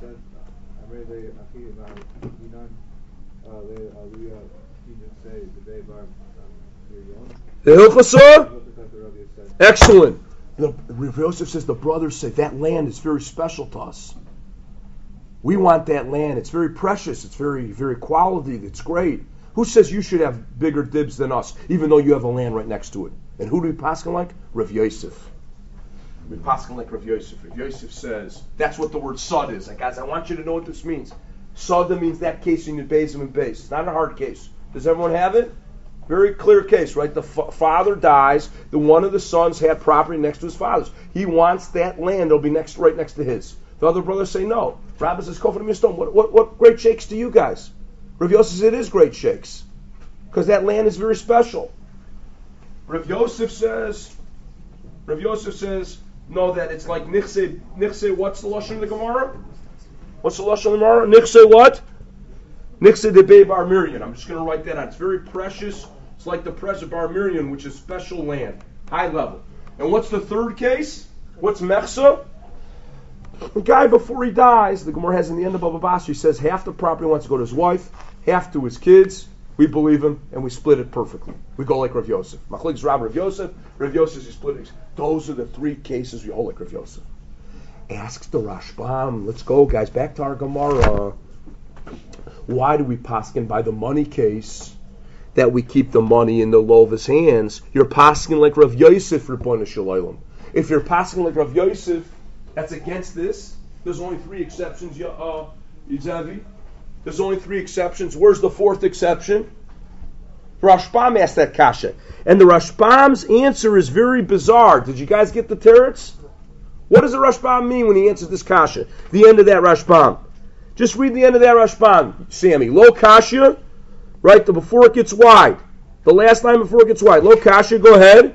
The Hilchasor. Excellent. Rav Yosef says the brothers say that land is very special to us. We want that land. It's very precious. It's very, very quality. It's great. Who says you should have bigger dibs than us, even though you have a land right next to it? And who do we paskin like? Rav Yosef. We paskin like Rav Yosef. Rav Yosef says that's what the word sod is. Like, guys, I want you to know what this means. Sada means that case in your base and base. It's not a hard case. Does everyone have it? Very clear case, right? The father dies. The one of the sons had property next to his father's. He wants that land. It'll be right next to his. The other brothers say no. Rabbi says, Kofan and Stone. What great shakes to you guys? Rav Yosef says it is great shakes because that land is very special. Rav Yosef says Rav Yosef says, no, that it's like nichse, what's the lashon of the Gemara? What's the lashon of the Gemara? Nichse what? Nichse de Bei Bar Miriam. I'm just going to write that out. It's very precious. It's like the Prez of Bar Miriam, which is special land, high level. And what's the third case? What's Mechsa? The guy, before he dies, the Gemara has in the end of Baba Basra, he says half the property wants to go to his wife, half to his kids. We believe him, and we split it perfectly. We go like Rav Yosef. Machlekes Rav Yosef. Rav Yosef, he split it. Those are the three cases we hold like Rav Yosef. Asks the Rashbam, let's go, guys, back to our Gemara. Why do we paskin by the money case that we keep the money in the Lova's hands? You're paskin like Rav Yosef, Ribono Shel Olam. If you're paskin like Rav Yosef, that's against this. There's only three exceptions, Yizavi. There's only three exceptions. Where's the fourth exception? Rashbam asked that kasha. And the Rashbam's answer is very bizarre. Did you guys get the teretz? What does the Rashbam mean when he answers this kasha? The end of that Rashbam. Just read the end of that Rashbam, Sammy. Lo kasha, right, before it gets wide. The last line before it gets wide. Lo kasha, go ahead.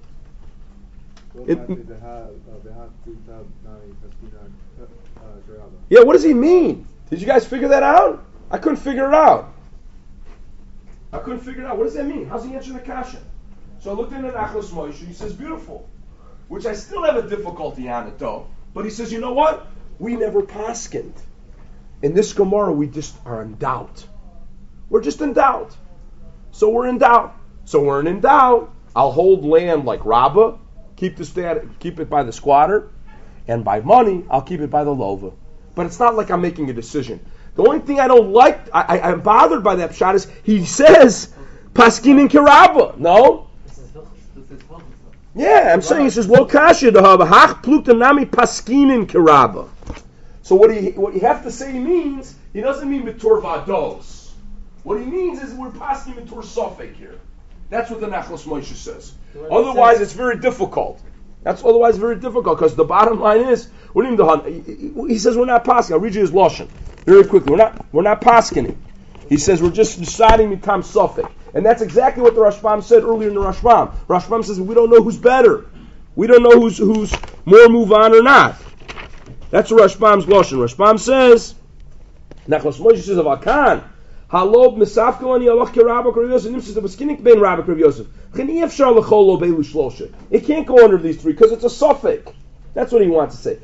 Yeah, what does he mean? Did you guys figure that out? I couldn't figure it out. What does that mean? How's he answering the kasha? So I looked into Achos Moshe. He says, beautiful. Which I still have a difficulty on it, though. But he says, you know what? We never paskind. In this Gemara, we just are in doubt. We're just in doubt. So we're in doubt. I'll hold land like Rabbah, keep it by the squatter, and by money, I'll keep it by the lova. But it's not like I'm making a decision. The only thing I don't like, I'm bothered by that pshat is he says paskin in kirabah. No? Yeah, I'm saying he says lo kasha dehava hach plukta nami paskin in kirabah. So what you have to say he means, he doesn't mean mitur vados. What he means is we're paskin mitur sofek here. That's what the Nachlas Moshe says. Otherwise, it's very difficult. Because the bottom line is, he says we're not paskin. I'll read you his lashon very quickly. We're not paskening. He says we're just deciding mitam sofek, and that's exactly what the Rashbam said earlier in the Rashbam. Rashbam says we don't know who's better. We don't know who's more move on or not. That's the Rashbam's lashon. Rashbam says, Nachlas Moshe says of Akan. Halob misafkel ani alach kerabak Rav Yosef nimtzis the beskinik ben Rabak Rav Yosef. It can't go under these three because it's a suffix. That's what he wants to say.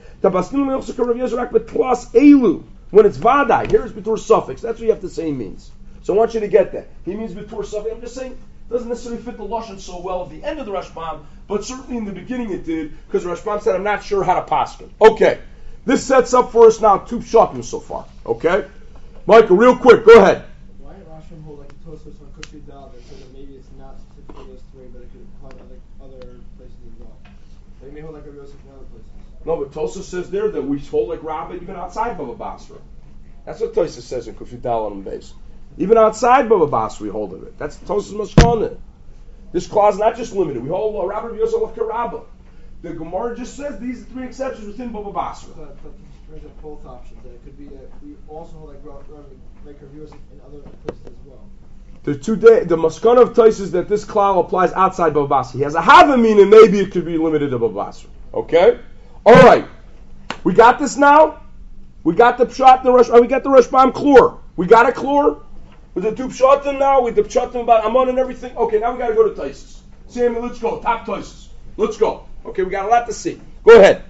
When it's vadai, here is betur suffix. That's what you have to say he means. So I want you to get that. He means betur suffix. I'm just saying it doesn't necessarily fit the lashon so well at the end of the Rashbam, but certainly in the beginning it did because the Rashbam said I'm not sure how to paskin. Okay, this sets up for us now two pshatim so far. Okay, Michael, real quick, go ahead. Why did Rashbam hold like the Tosfos on Kushri Dal that said that maybe it's not specific for those three, but it could apply to other places as well? They may hold like Rav Yosef in other places. No, but Tosfos says there that we hold like Rabbah even outside Baba Basra. That's what Tosfos says in Kushri Dal on the base. Even outside Baba Basra we hold it. That's Tosfos Mashkana. This clause is not just limited. We hold Rabbah Rav Yosef like Rabbah. The Gemara just says these are three exceptions within Baba Basra. But brings up both options. That it could be that we also hold like Rav Yosef in other places as well. The maskana of Tais is that this klal applies outside Baba Basra. He has a havamin, and maybe it could be limited to Baba Basra. Okay? Alright. We got this now? We got the pshat and the Rashbam. We got the Rashbam klur. We got a klur? With the two pshatim now? With the pshatim about Ammon and everything? Okay, now we got to go to Taisus. Sammy, let's go. Top Taisus. Let's go. Okay, we got a lot to see. Go ahead.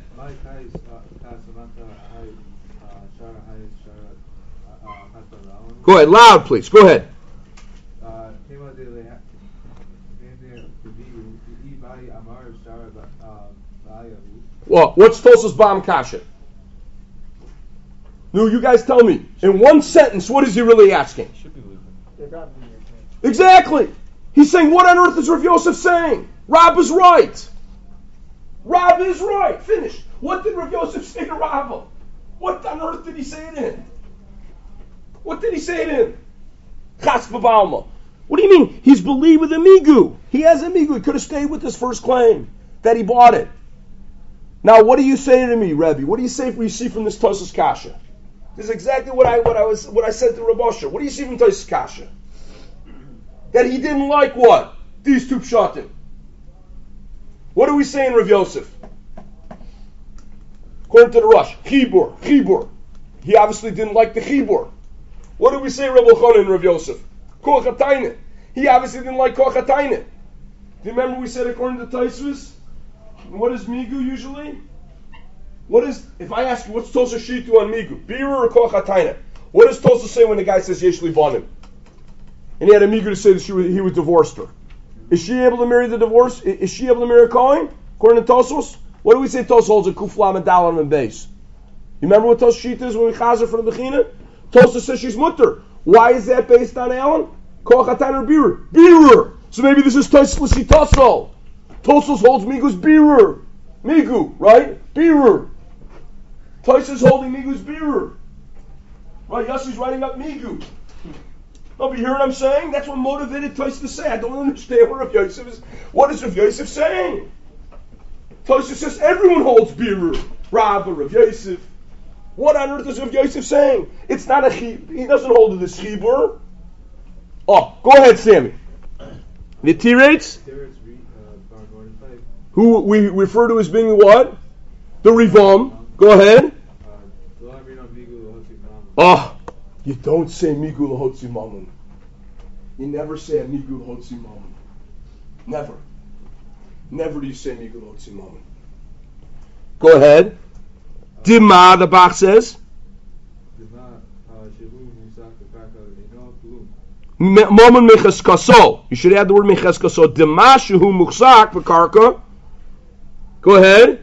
Go ahead, loud please. Go ahead. Well, what's Tosfos Bam Kasha? No, you guys tell me. In one sentence, what is he really asking? Exactly. He's saying, what on earth is Rav Yosef saying? Rab is right. Rab is right. Finished. What did Rav Yosef say to Rabbah? What on earth did he say to him? What did he say to him? Chas v'balma. What do you mean? He's believed with a migu. He has a migu. He could have stayed with his first claim that he bought it. Now, what do you say to me, Rebbe? What do you say? You see from this Tosfos Kasha? This is exactly what I said to Rav Asher. What do you see from Tosfos Kasha? That he didn't like what? These two pshatim. What do we say in Rav Yosef? According to the Rush, Chibur. He obviously didn't like the Chibur. What do we say Rav Elchanan and Rav Yosef? Koach HaTaina. He obviously didn't like Koach HaTaina. Do you remember we said according to Taisvus? What is Migu usually? If I ask you, what's Tosa Shitu on Migu? Birur or Koach HaTaina? What does Tosa say when the guy says Yesh Livanim? And he had a Migu to say that he was divorced her. Is she able to marry the divorce? Is she able to marry a Kohen? According to Tosos? What do we say Tosos holds a Kuflam and Dalam and base? You remember what Tosos Shita is when we chazer for the Bechina? Tosos says she's mutter. Why is that based on Alan? Koach HaTaina or Birur? Birur! So maybe this is Tosos L'Shitaso. Tosos holds Migu's Birur. Migu, right? Birur. Tosos holding Migu's Birur. Right, Yossi's writing up Migu. No, but you hear what I'm saying? That's what motivated Tosos to say. I don't understand what Rav Yosef is. What is Rav Yosef saying? Tosos says everyone holds Birur. Rabbah, Rav Yosef. What on earth is Rav Yosef saying? It's not a chibur. He doesn't hold to this chibur. Oh, go ahead, Sammy. The T-rates? Who we refer to as being what? The Rivam. Go ahead. Oh, you don't say Migu L'Hotzi Mamun. You never say a Migu L'Hotzi Mamun. Never. Never do you say Migu L'Hotzi Mamun. Go ahead. Dima, the Bach says. Mamun Mecheskaso. You should add the word Mecheskaso. Dima Shehu Muchzak V'Karka. Go ahead.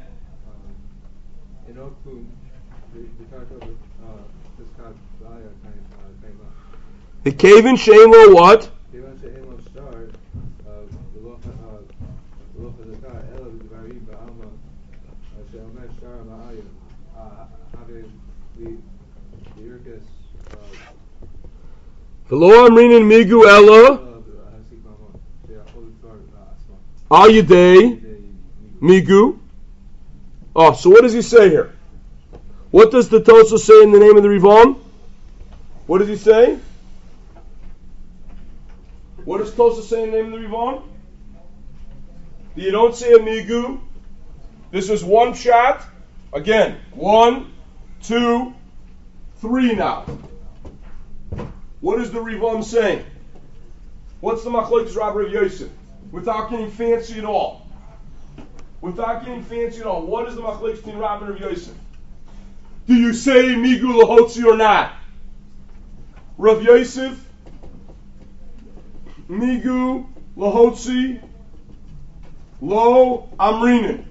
The Kevin Shein Lo what? V'lo Amrin in Migu Ella Al Yedei Migu. Oh, so what does he say here? What does the Tosa say in the name of the Rivam? What does he say? What does Tosa say in the name of the Rivam? You don't say a Migu. This is one shot. Again, 1, 2, 3 now. What is the Rivam saying? What's the Machlokes Rabbi Rav Yosef? Without getting fancy at all. Without getting fancy at all. What is the Machlokes between Rabbi and Rav Yosef? Do you say Migu L'Hotzi or not? Rav Yosef, Migu L'Hotzi Lo Amrinin.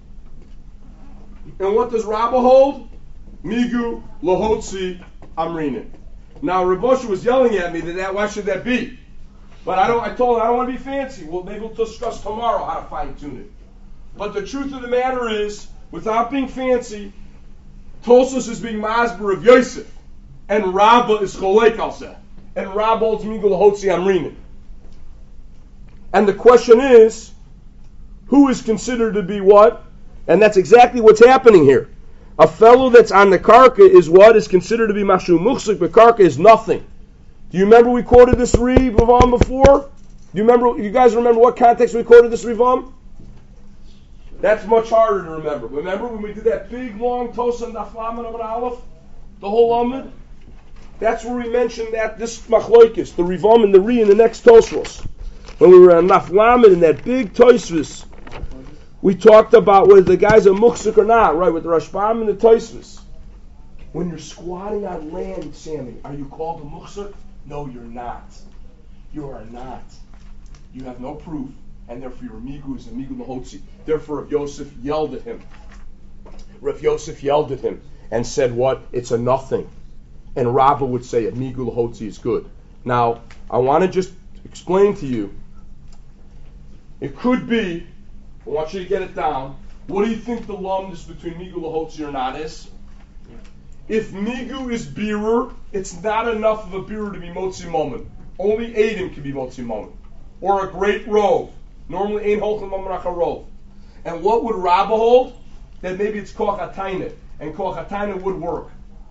And what does Rabba hold? Migu L'Hotzi Amrinin. Now Rav Moshe was yelling at me that why should that be? But I told him I don't want to be fancy. Well, maybe we'll discuss tomorrow how to fine tune it. But the truth of the matter is, without being fancy, Tosos is being masber of Yosef, and Rabba is cholek al zeh, and Rabba holds Migu L'Hotzi Amrinin. And the question is, who is considered to be what? And that's exactly what's happening here. A fellow that's on the karka is what is considered to be mashu muchzik, but karka is nothing. Do you remember we quoted this Rivam before? You guys remember what context we quoted this Rivam? That's much harder to remember. Remember when we did that big long Tosa and Daflaman of an Aleph? The whole Amid? That's where we mentioned that this Machloikis, the Rivam and the Ri in the next Tosfos. When we were on Naflaman in that big Tosfos, we talked about whether the guy's a muksik or not, right, with the Rashbam and the Tosfos. When you're squatting on land, Sammy, are you called a muksik? No, you're not. You are not. You have no proof. And therefore your Migu is a Migu L'Hotzi. Therefore Rav Yosef yelled at him. Rav Yosef yelled at him and said what? It's a nothing. And Rabbah would say a Migu L'Hotzi is good. Now, I want to just explain to you. It could be, I want you to get it down. What do you think the lumnus between Migu L'Hotzi or not is? If Migu is Birur, it's not enough of a Birur to be Motzi Moment. Only Eidim can be Motzi Moment. Or a great Rove. Normally, Ein Holchem Mamrach Rove. And what would Rabbah hold? That maybe it's Koach HaTaina. And Koach HaTaina would work.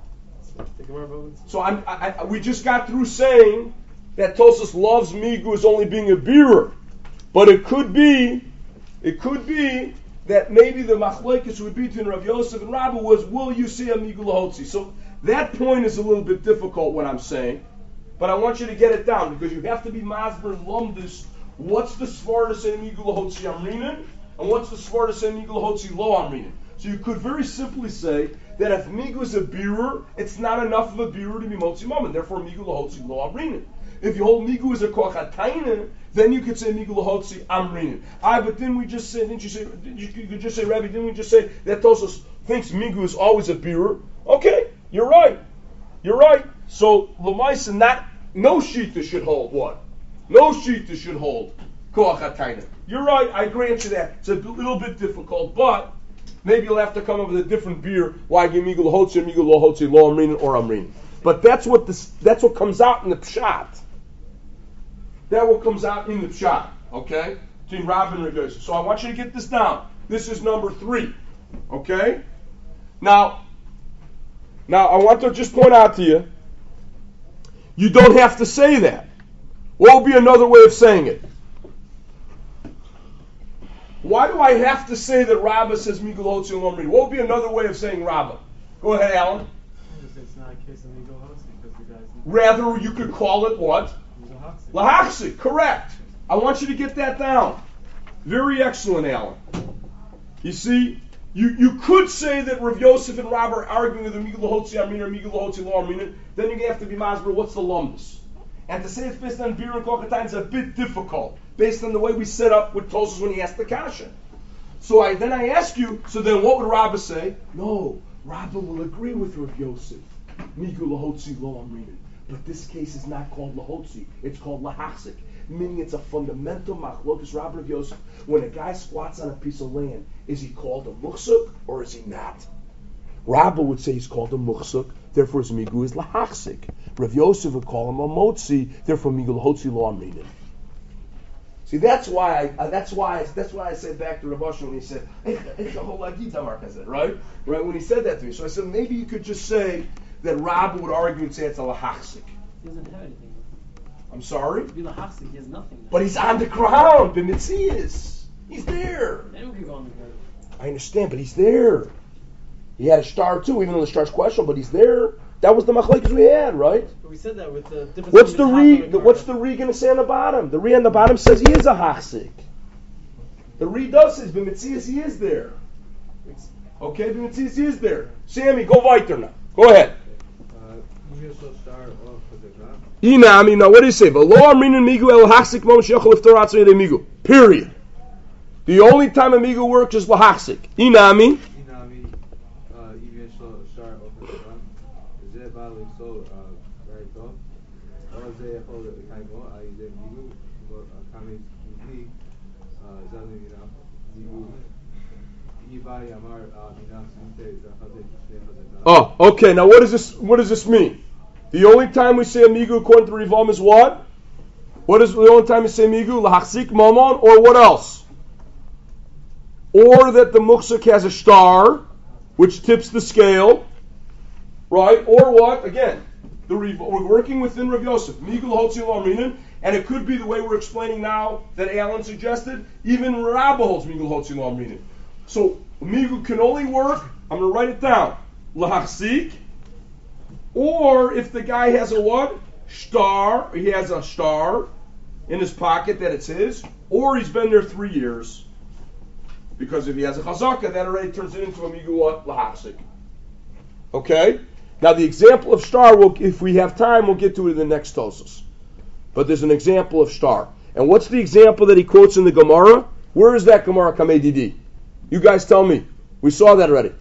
So we just got through saying that Tosas loves Migu as only being a Birur. But it could be It could be that maybe the machlokes would be between Rav Yosef and Rabba was, will you say a migul hotzi? So that point is a little bit difficult, what I'm saying, but I want you to get it down, because you have to be masber and lumdis. What's the svar to say migul hotzi amrinin, and what's the svar to say migul hotzi lo amrinin? So you could very simply say that if migu is a birur, it's not enough of a birur to be motzi moment. Therefore, migul hotzi lo amrinin. If you hold migu as a kochatainen, then you could say migul hotzi amrinin. But didn't we just say? Didn't you say? You could just say, Rabbi. Didn't we just say that Tosos thinks migu is always a birur? Okay, you're right. You're right. So l'maisa, no shita should hold what? No shita should hold kochatainen. You're right. I grant you that. It's a little bit difficult, but maybe you'll have to come up with a different beer. Why give migul hotzi or migul lo hotzi lo amrinin or amrinin? But that's what comes out in the pshat. That what comes out in the pshat, okay? Between Rav and Rav Yosef. So I want you to get this down. This is number 3, okay? Now I want to just point out to you, you don't have to say that. What would be another way of saying it? Why do I have to say that Rabbah says Migul Hotzi and Lomri? What would be another way of saying Rabbah? Go ahead, Alan. Because it's not a case of Migul Hotzi, because the guy's... Rather, you could call it what? Lahachzik, correct. I want you to get that down. Very excellent, Alan. You see, you could say that Rav Yosef and Rav are arguing with the Migul Hotzi Amin or Migul Hotzi Lo Amin. Then you have to be masber. What's the lumdus? And to say it's based on beer and kochatayin is a bit difficult, based on the way we set up with Tosfos when he asked the kasha. So I ask you. So then, what would Rabbah say? No, Rabbah will agree with Rav Yosef. Migul Hotzi Lo Amin. But this case is not called lahotzi; it's called lahachzik, meaning it's a fundamental machlokas Rabbi Rav Yosef. When a guy squats on a piece of land, is he called a muchsuk or is he not? Rabbi would say he's called a muchsuk, therefore his migu is lahachzik. Rav Yosef would call him a motzi, therefore migu lahotzi lo amrinin. See, that's why I said back to Rav Asher when he said, right? When he said that to me. So I said, maybe you could just say that Rabbi would argue and say it's a lahachzik. He doesn't have anything. I'm sorry? He has nothing. But he's on the ground, the Mitzias. He's there. Anyone can go on the ground. I understand, but he's there. He had a star too, even though the star's questionable, but he's there. That was the machlekes we had, right? But we said that with the difference. What's the re going to say on the bottom? The re on the bottom says he is a hachzik. The re does say, but Mitzias he is there. Okay, but Mitzias he is there. Sammy, go weiter now. Go ahead. Inami, now what do you say? Period. The only time a migu works is lahachzik. Inami. Oh, okay. Now what does this mean? The only time we say amigu according to Rivam is what? What is the only time we say amigu? Lahachzik mamon, or what else? Or that the muksuk has a star, which tips the scale, right? Or what? Again, we're working within Rav Yosef. Migul hotzi lo amrinin, and it could be the way we're explaining now that Alan suggested. Even Rabbah holds migul hotzi lo amrinin. So migu can only work. I'm going to write it down. Lahachzik. Or if the guy has a what? Star. He has a star in his pocket that it's his. Or he's been there 3 years. Because if he has a chazaka, that already turns it into a migu what? Lahachzik. Okay? Now the example of star, if we have time, we'll get to it in the next Tosfos. But there's an example of star. And what's the example that he quotes in the Gemara? Where is that Gemara, Kamei Didi? You guys tell me. We saw that already.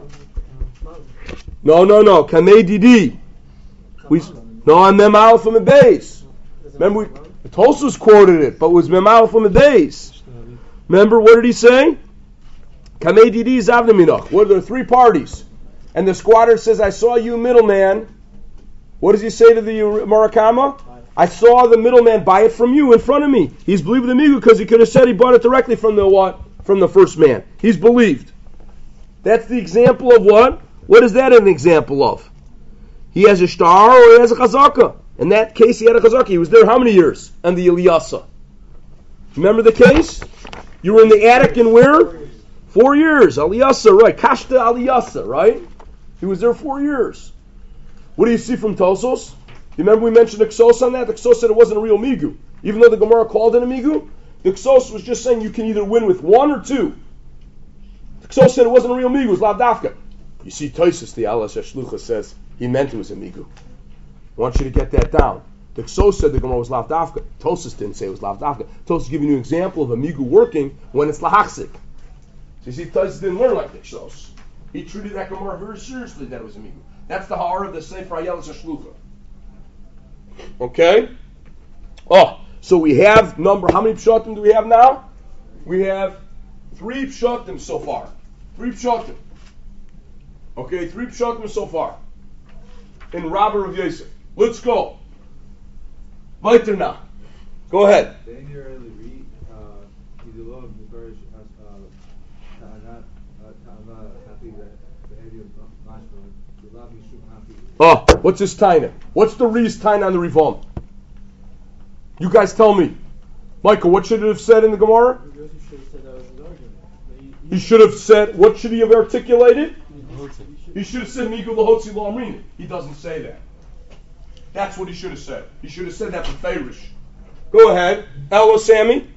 No. Kamei Didi. On Mem Aleph from the base. Remember, Tosfos quoted it, but it was Mem Aleph from the base. Remember, what did he say? Kamei Didi Zavna Minach. What are there 3 parties? And the squatter says, I saw you middleman. What does he say to the Murakama? I saw the middleman buy it from you in front of me. He's believed the migu because he could have said he bought it directly from the what? From the first man. He's believed. That's the example of what? What is that an example of? He has a star or he has a chazaka. In that case, he had a chazaka. He was there how many years? And the Eliyasa. Remember the case? You were in the attic in where? 4 years. Aliyasa, right. Kashta Aliyasa, right? He was there 4 years. What do you see from Tosos? You remember we mentioned the Ksos on that? The Ksos said it wasn't a real Migu. Even though the Gemara called it a Migu, the Ksos was just saying you can either win with one or two. The Ksos said it wasn't a real Migu, it was Lavdafka. You see Tosos, the Alas Shlucha says he meant it was a Migu. I want you to get that down. The Ksos said the Gemara was Lavdafka. Tosos didn't say it was Lavdafka. Tosos is giving you an example of a Migu working when it's Lahachzik. So you see, Tosos didn't learn like the Ksos. He treated that Gemara very seriously that it was a Migu. That's the Ha'ar of the Sefer Ayelas Shlucha. Okay? Oh, so we have how many pshatim do we have now? We have 3 pshatim so far. 3 pshatim. Okay, 3 pshatim so far. In Rabba of Yosef. Let's go. Weiter now. Go ahead. Oh, what's his taina? What's the Re's taina on the Rivom? You guys tell me. Michael, what should it have said in the Gemara? He should have said, what should he have articulated? He should have said, Migu lahotzi lo amrina. He doesn't say that. That's what he should have said. He should have said that for Feirish. Go ahead. Hello, Sammy.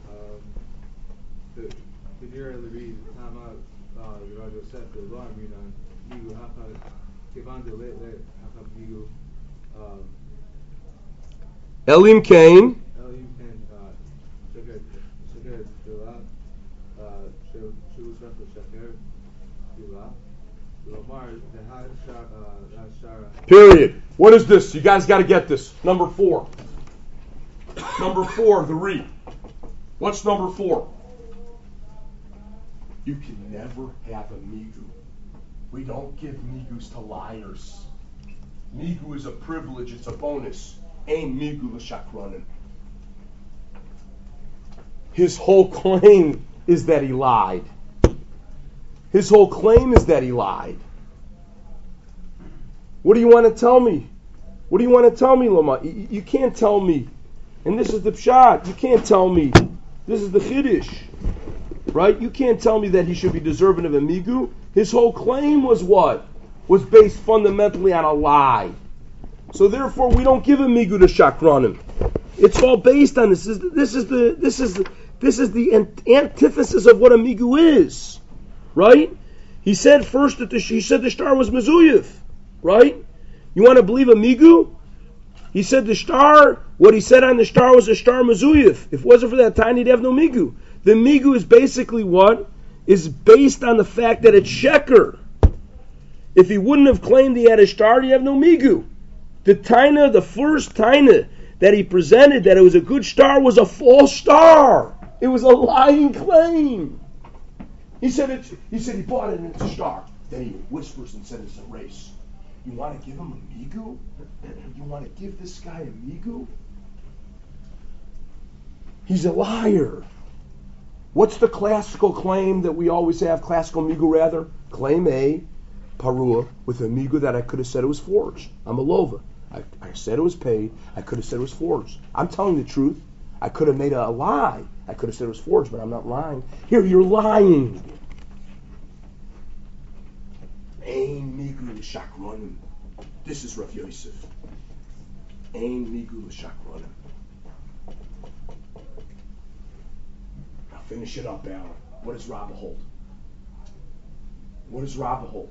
Elim Kane. Period. What is this? You guys got to get this. Number 4. Number 4, the Re. What's number 4? You can never have a Migu. We don't give Migus to liars. Migu is a privilege. It's a bonus. Ain Migu l'shakranim. His whole claim is that he lied. His whole claim is that he lied. What do you want to tell me? What do you want to tell me, Lama? You can't tell me. And this is the pshat. You can't tell me. This is the chiddush. Right? You can't tell me that he should be deserving of a migu. His whole claim was what? Was based fundamentally on a lie. So therefore, we don't give a migu to shakranim. It's all based on this. This is the antithesis of what a migu is. Right? He said first that the star was mezuyif. Right? You want to believe a migu? He said the star, what he said on the star was a star mezuyif. If it wasn't for that time, he'd have no migu. The migu is basically what? Is based on the fact that it's sheker. If he wouldn't have claimed he had a star, he'd have no migu. The first taina that he presented that it was a good star was a false star. It was a lying claim. He said he bought it and it's a star. Then he whispers and said it's a race. You want to give him a migu? You want to give this guy a migu? He's a liar. What's the classical claim that we always have? Classical migu rather? Claim A, parua, with a migu that I could have said it was forged. I'm a lova. I said it was paid. I could have said it was forged. I'm telling the truth. I could have made a lie. I could have said it was forged, but I'm not lying. Here, you're lying. Ein migu l'shakranim. This is Rav Yosef. Ein migu l'shakranim. Now finish it up, Alan. What does Rabbah hold? What does Rabbah hold?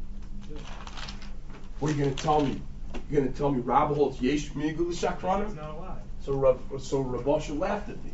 What are you going to tell me? You're going to tell me Rabbah holds yesh migu l'shakranim? It's not a lie. So Rav Asher laughed at me.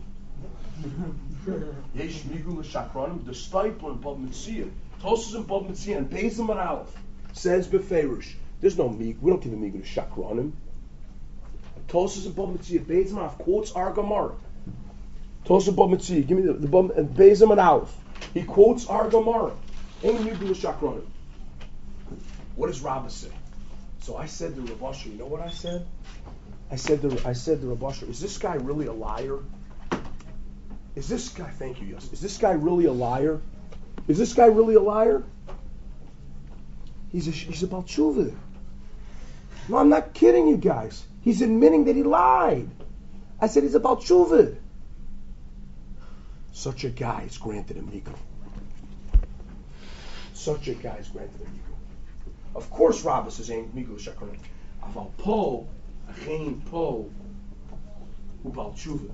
Yesh migu l'shakranim. The stipler in Bab Mitzvah. Tosas and Bab Mitzvah and Bezim and Aleph says beferish. There's no migu. We don't give a migu to shakranim. Tosas and Bab Mitzvah. Bezim and Aleph quotes our Gemara. Tosas and Bab Mitzvah. Give me the Bezim and Aleph. He quotes our Gemara. Ain't migu to shakranim. What does Rabbah say? So I said to Rav Asher, you know what I said? I said to Rav Asher, is this guy really a liar? Is this guy? Thank you, yes. Is this guy really a liar? Is this guy really a liar? He's about tshuva. No, I'm not kidding you guys. He's admitting that he lied. I said he's about tshuva. Such a guy is granted a Migul. Such a guy is granted a Migul. Of course, Rabbah says ain't Migul Shakron. Aval Po, Achein Po, Ubal Tshuva.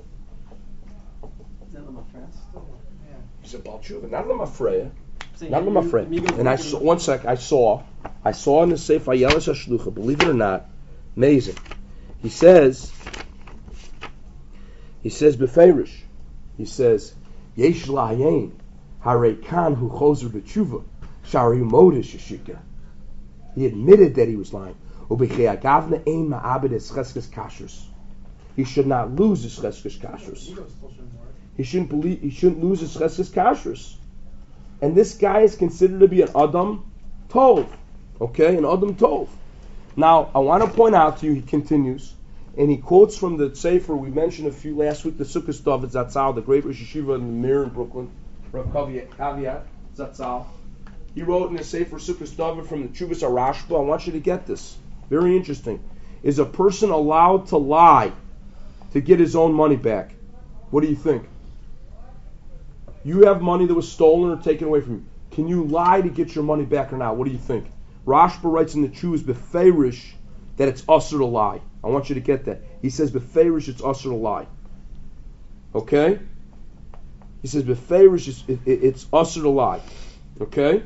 Is that my friends? He's a Bal Tshuva, not Lamafreya. So Not you- Lamafreya. Migul- And I saw, one sec, I saw in the Sefer Yelis HaShlucha, believe it or not, amazing. He says Beferish, he says, Yesh La'ayin, Harei Kan Hu Chozer B'Tshuva, Shari Modish Shikar. He admitted that he was lying. Ubechei Agavna Ein Ma'abed Es Cheskes Kashrus. He should not lose his Cheskes Kashrus. He shouldn't lose his Cheskes Kashrus. And this guy is considered to be an Adam Tov. Okay, an Adam Tov. Now, I want to point out to you, he continues, and he quotes from the Sefer we mentioned a few last week, the Sukkot David Zatzal, the great Rosh Yeshiva in the Mir in Brooklyn, Rav Kaviat Zatzal. He wrote in the Sefer Sukkot David from the Chuvas Arashba. I want you to get this. Very interesting. Is a person allowed to lie to get his own money back? What do you think? You have money that was stolen or taken away from you. Can you lie to get your money back or not? What do you think? Rashba writes in the Chuvas Beferish that it's usher to lie. I want you to get that. He says Beferish it's usher to lie. Okay? He says Beferish it's usher to lie. Okay?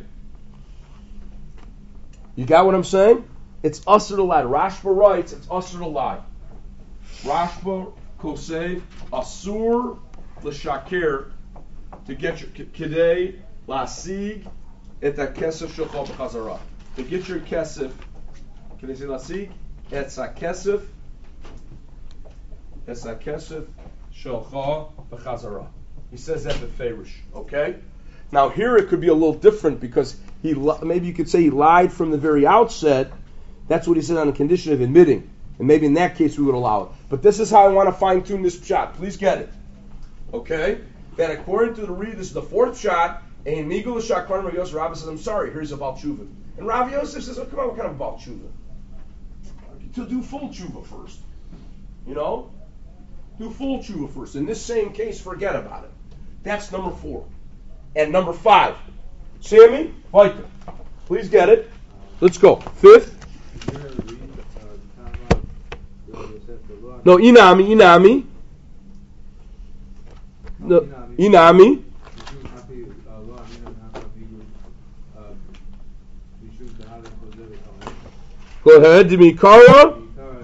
You got what I'm saying? It's usher to lie. Rashba writes it's usher to lie. Rashba Kosev Asur L'Shakir, to get your Kidei Lasig et HaKesef Shelcha B'Chazara. To get your Kesef, can I say Lasig? Et HaKesef Shelcha B'Chazara. He says that Beferish. Okay? Now here it could be a little different because maybe you could say he lied from the very outset. That's what he said on the condition of admitting. And maybe in that case we would allow it. But this is how I want to fine-tune this shot. Please get it. Okay? That according to the read, this is the fourth shot, and Migul Shakran Rav Yosef Rabbah says, I'm sorry, here's a Baal Tshuva. And Rav Yosef says, oh, come on, what kind of Baal Tshuva? To do full Tshuva first. You know? Do full Tshuva first. In this same case, forget about it. That's number 4. And number 5. Sammy, Weiter. Please get it. Let's go. 5th. No, Inami. No, Inami. Go ahead, Dimikara.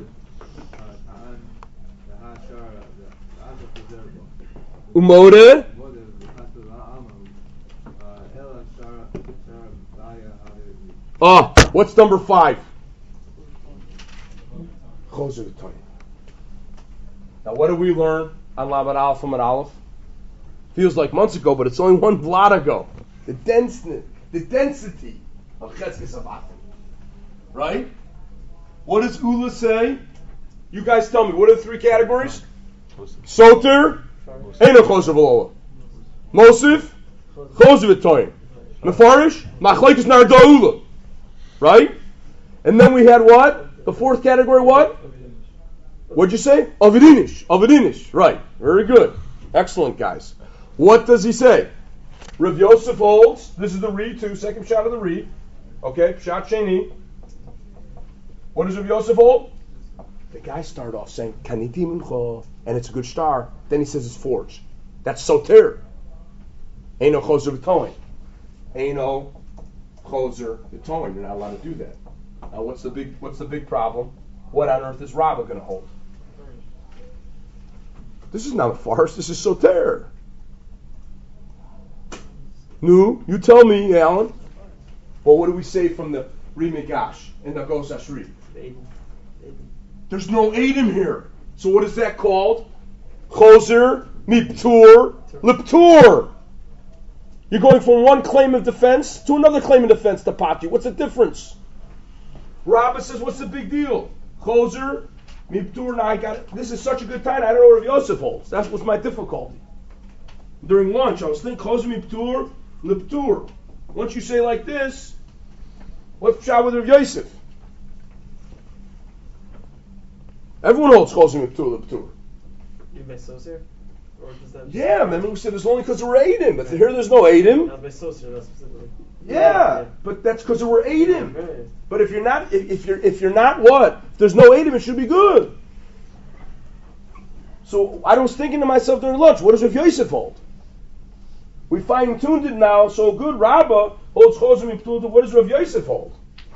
Umode. What's number 5? Choser Tanya. Now, what did we learn on Lamed Aleph and Aleph? Feels like months ago, but it's only one blot ago. The density of Cheskes Avatim. Right? What does Ula say? You guys tell me. What are the 3 categories? Soter, Eino Choser V'Lola. Mosif, Choser V'Toyin. Mefarish, Machlekes Nardo Ula. Right? And then we had what? The 4th category, what? What'd you say? Avidinish. Right. Very good. Excellent, guys. What does he say? Rav Yosef holds. This is the Reed too. Second shot of the Reed. Okay. Shot Sheni. What does Rav Yosef hold? The guy started off saying Kaniti Mincho, and it's a good star. Then he says it's forged. That's soter. Eino Choser B'Toin. Eino Choser B'Toin. You're not allowed to do that. Now, what's the big problem? What on earth is Rabbah going to hold? This is not a farce. This is soter. No, you tell me, Alan. Well, what do we say from the Rimigash in the Gos Ashri? There's no Adam here. So what is that called? Choser, Miptur, Liptur. You're going from one claim of defense to another claim of defense to Pati. What's the difference? Rabbah says, what's the big deal? Choser, Miptur, now I got it. This is such a good time, I don't know where Yosef holds. That was my difficulty. During lunch, I was thinking, Choser, Miptur, Liptur. Once you say like this, what's Pshat with Rav Yosef? Everyone holds Choser, Miptur, Liptur. You miss Soser? Or does that Yeah, remember we said it's only because there were Eidim, but here there's no Eidim. Not by Soser, not specifically. Yeah, but that's because there were Eidim. Right. But if you're not, if you're not what? If there's no Eidim, it should be good. So I was thinking to myself during lunch, what does Rav Yosef hold? We fine-tuned it now, so good. Rabbah holds Chozim P'tulta. What does Rav Yosef hold?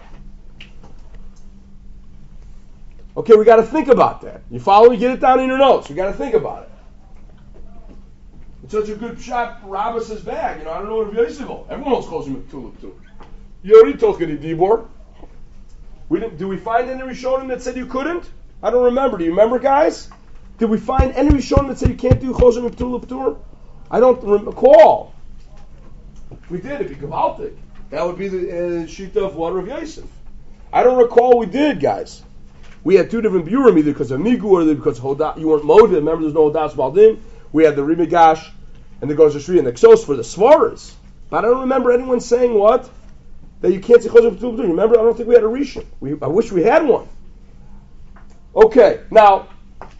Okay, we got to think about that. You follow me? Get it down in your notes. We got to think about it. It's such a good shot. Rabbah says back. I don't know what Rav Yosef holds. Everyone holds Chozim P'tulta. You already took it, Dibor. We didn't. Do we find any Rishonim that said you couldn't? I don't remember. Do you remember, guys? Did we find any Rishonim that said you can't do Chozim P'tulta P'tur? I don't recall. We did. It'd be Gavaltic. That would be the Shita of what Rav Yosef. I don't recall we did, guys. We had two different Burim, either because of Migu or because of you weren't Moda. Remember, there's no Hodas Baldim. We had the Rimigash and the Gozer Shri and the Ksos for the Svaras. But I don't remember anyone saying what? That you can't say Chozim P'tulta P'tur. Remember, I don't think we had a Rishon. I wish we had one. Okay, now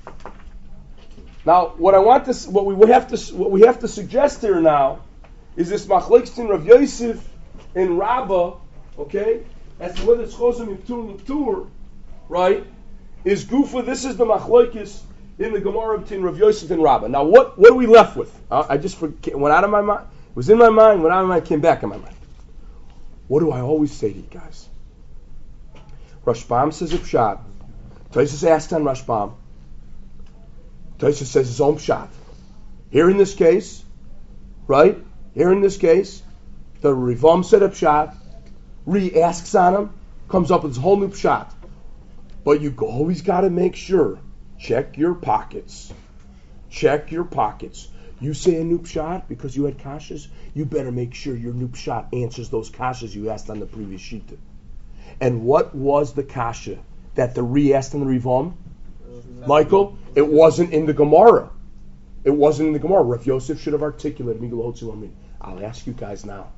what we have to suggest here now is this machlokes in Rav Yosef and Rabbah, okay, as to whether it's Chozim P'tur, right? Is Gufa? This is the machlokes in the Gemara between Rav Yosef and Rabbah. Now, what are we left with? I just went out of my mind. It was in my mind. Went out of my mind. Came back in my mind. What do I always say to you guys? Rashbam says a pshat. Tosfos asks on Rashbam. Tosfos says his own pshat. Here in this case, right? Here in this case, the Rivam said a pshat. Re asks on him, comes up with his whole new pshat. But you always got to make sure. Check your pockets. Check your pockets. You say a new pshat because you had kashas, you better make sure your new pshat answers those kashas you asked on the previous shita. And what was the kasha that the Re asked on the Rivam? Michael, it wasn't in the Gemara. It wasn't in the Gemara. Rav Yosef should have articulated. I'll ask you guys now.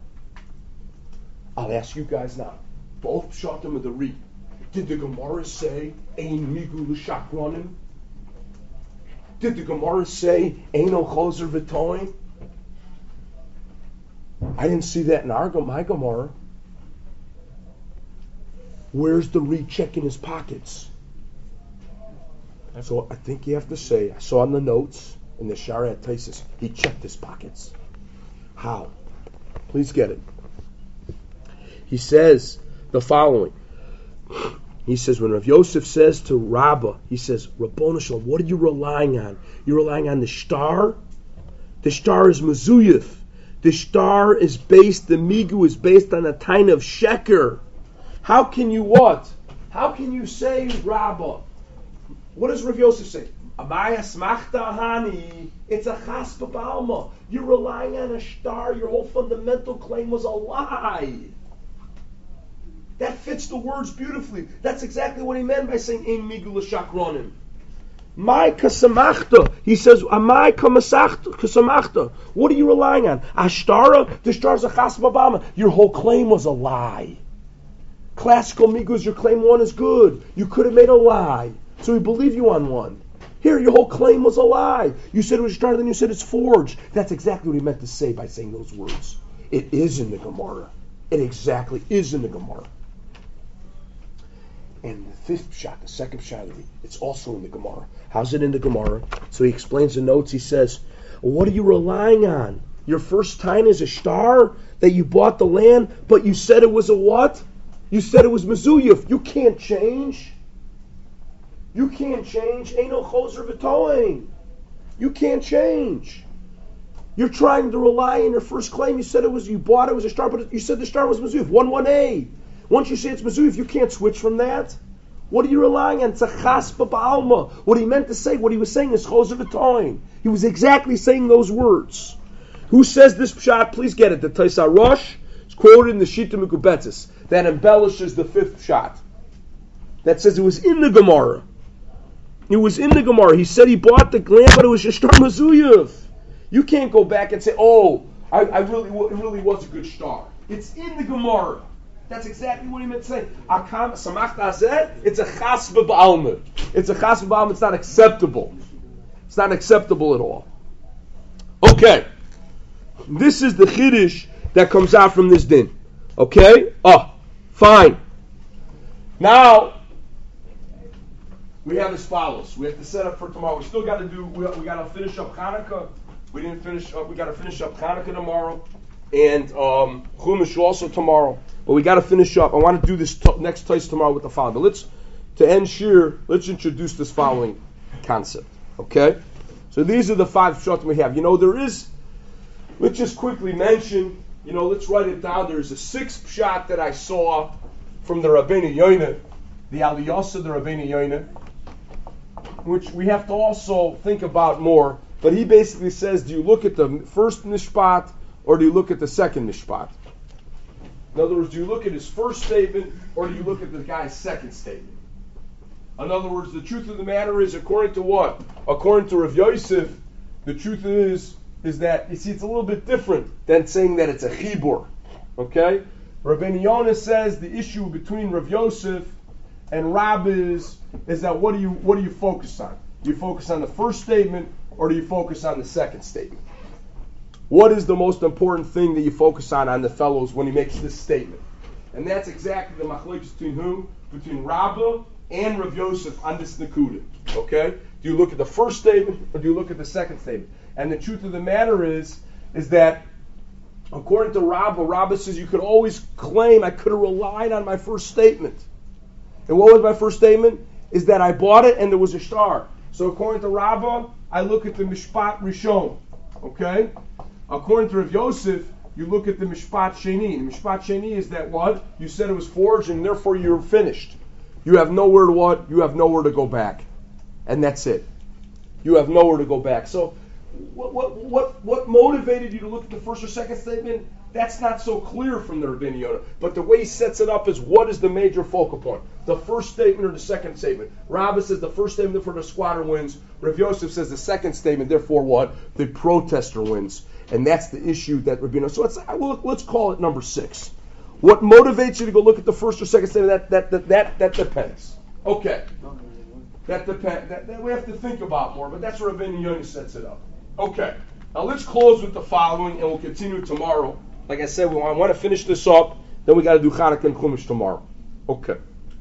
Both pshatim of the Re. Did the Gemara say Ein Migu L'Shakranim? Did the Gemara say Eino Choser V'Toin? I didn't see that in my Gemara. Where's the Re checking his pockets? So I think you have to say, I saw in the notes in the Shara at Taisis, he checked his pockets. How? Please get it. He says the following. He says, when Rav Yosef says to Rabbah, he says, Rabbona Shalom, what are you relying on? You're relying on the star? The star is Mezuyif. The star is based, the Migu is based on a taina of Sheker. How can you what? How can you say Rabbah? What does Rav Yosef say? Amaya smachta hani. It's a chaspa b'alma. You're relying on a star. Your whole fundamental claim was a lie. That fits the words beautifully. That's exactly what he meant by saying Ein Migu L'Shakronim. My kasamachta. He says, Amai kasamachta. What are you relying on? Ashtara? The star's a chaspa b'alma. Your whole claim was a lie. Classical Migus, your claim one is good. You could have made a lie. So we believe you on one. Here, your whole claim was a lie. You said it was started, then you said it's forged. That's exactly what he meant to say by saying those words. It is in the Gemara. It exactly is in the Gemara. And the fifth shot, the second shot, it's also in the Gemara. How's it in the Gemara? So he explains the notes. He says, what are you relying on? Your first time is a star that you bought the land, but you said it was a what? You said it was Mezuyif. You can't change. You can't change. Eino Choser V'Toin. You can't change. You're trying to rely on your first claim. You said you bought it was a star, but you said the star was Mezuyif. 1-1A. Once you say it's Mezuyif, you can't switch from that. What are you relying on? It's a chaspa ba'alma. What he meant to say, what he was saying is Choser V'Toin. He was exactly saying those words. Who says this pshat? Please get it. The Taisa Rosh is quoted in the Shita Mekubetzis that embellishes the fifth shot. That says it was in the Gemara. It was in the Gemara. He said he bought the land, but it was Shtar Mezuyif. You can't go back and say, it really was a good star. It's in the Gemara. That's exactly what he meant to say. Akam samach ta'azeh, it's a chasba ba'alma. It's a chasba ba'alma. It's not acceptable. It's not acceptable at all. Okay. This is the chiddush that comes out from this din. Okay? Fine. Now, we have as follows. We have to set up for tomorrow. We still got to do, we got to finish up Hanukkah. We got to finish up Hanukkah tomorrow. And Chumash also tomorrow. But we got to finish up. I want to do this next place tomorrow with the following. But to end shir, let's introduce this following concept. Okay? So these are the 5 pshatim we have. Let's just quickly mention, let's write it down. There's a 6th pshat that I saw from the Rabbeinu Yoina, the Aliyos of the Rabbeinu Yoina, which we have to also think about more. But he basically says, do you look at the first mishpat or do you look at the second mishpat? In other words, do you look at his first statement or do you look at the guy's second statement? In other words, the truth of the matter is, according to what? According to Rav Yosef, the truth is that, you see, it's a little bit different than saying that it's a chibur. Okay? Rabbeinu Yonah says the issue between Rav Yosef and Rab is that what do you focus on? Do you focus on the first statement or do you focus on the second statement? What is the most important thing that you focus on the fellows when he makes this statement? And that's exactly the machlokes between who? Between Rabbah and Rav Yosef on this Nakuda. Okay? Do you look at the first statement or do you look at the second statement? And the truth of the matter is that according to Rabbah says you could always claim I could have relied on my first statement. And what was my first statement? Is that I bought it and there was a star. So according to Rabbah, I look at the Mishpat Rishon. Okay? According to Rav Yosef, you look at the Mishpat Sheni. The Mishpat Sheni is that what? You said it was forged and therefore you're finished. You have nowhere to what? You have nowhere to go back. And that's it. You have nowhere to go back. So what motivated you to look at the first or second statement? That's not so clear from the Rabbeinu Yonah. But the way he sets it up is, what is the major focal point? The first statement or the second statement? Rabbah says the first statement, therefore the squatter wins. Rav Yosef says the second statement, therefore what? The protester wins. And that's the issue that Rabbeinu Yonah. So let's call it number 6. What motivates you to go look at the first or second statement? That depends. Okay. That depends. That we have to think about more, but that's where Rabbeinu Yonah sets it up. Okay. Now let's close with the following, and we'll continue tomorrow. Like I said, I want to finish this up. Then we got to do Chanukah and Chumash tomorrow. Okay.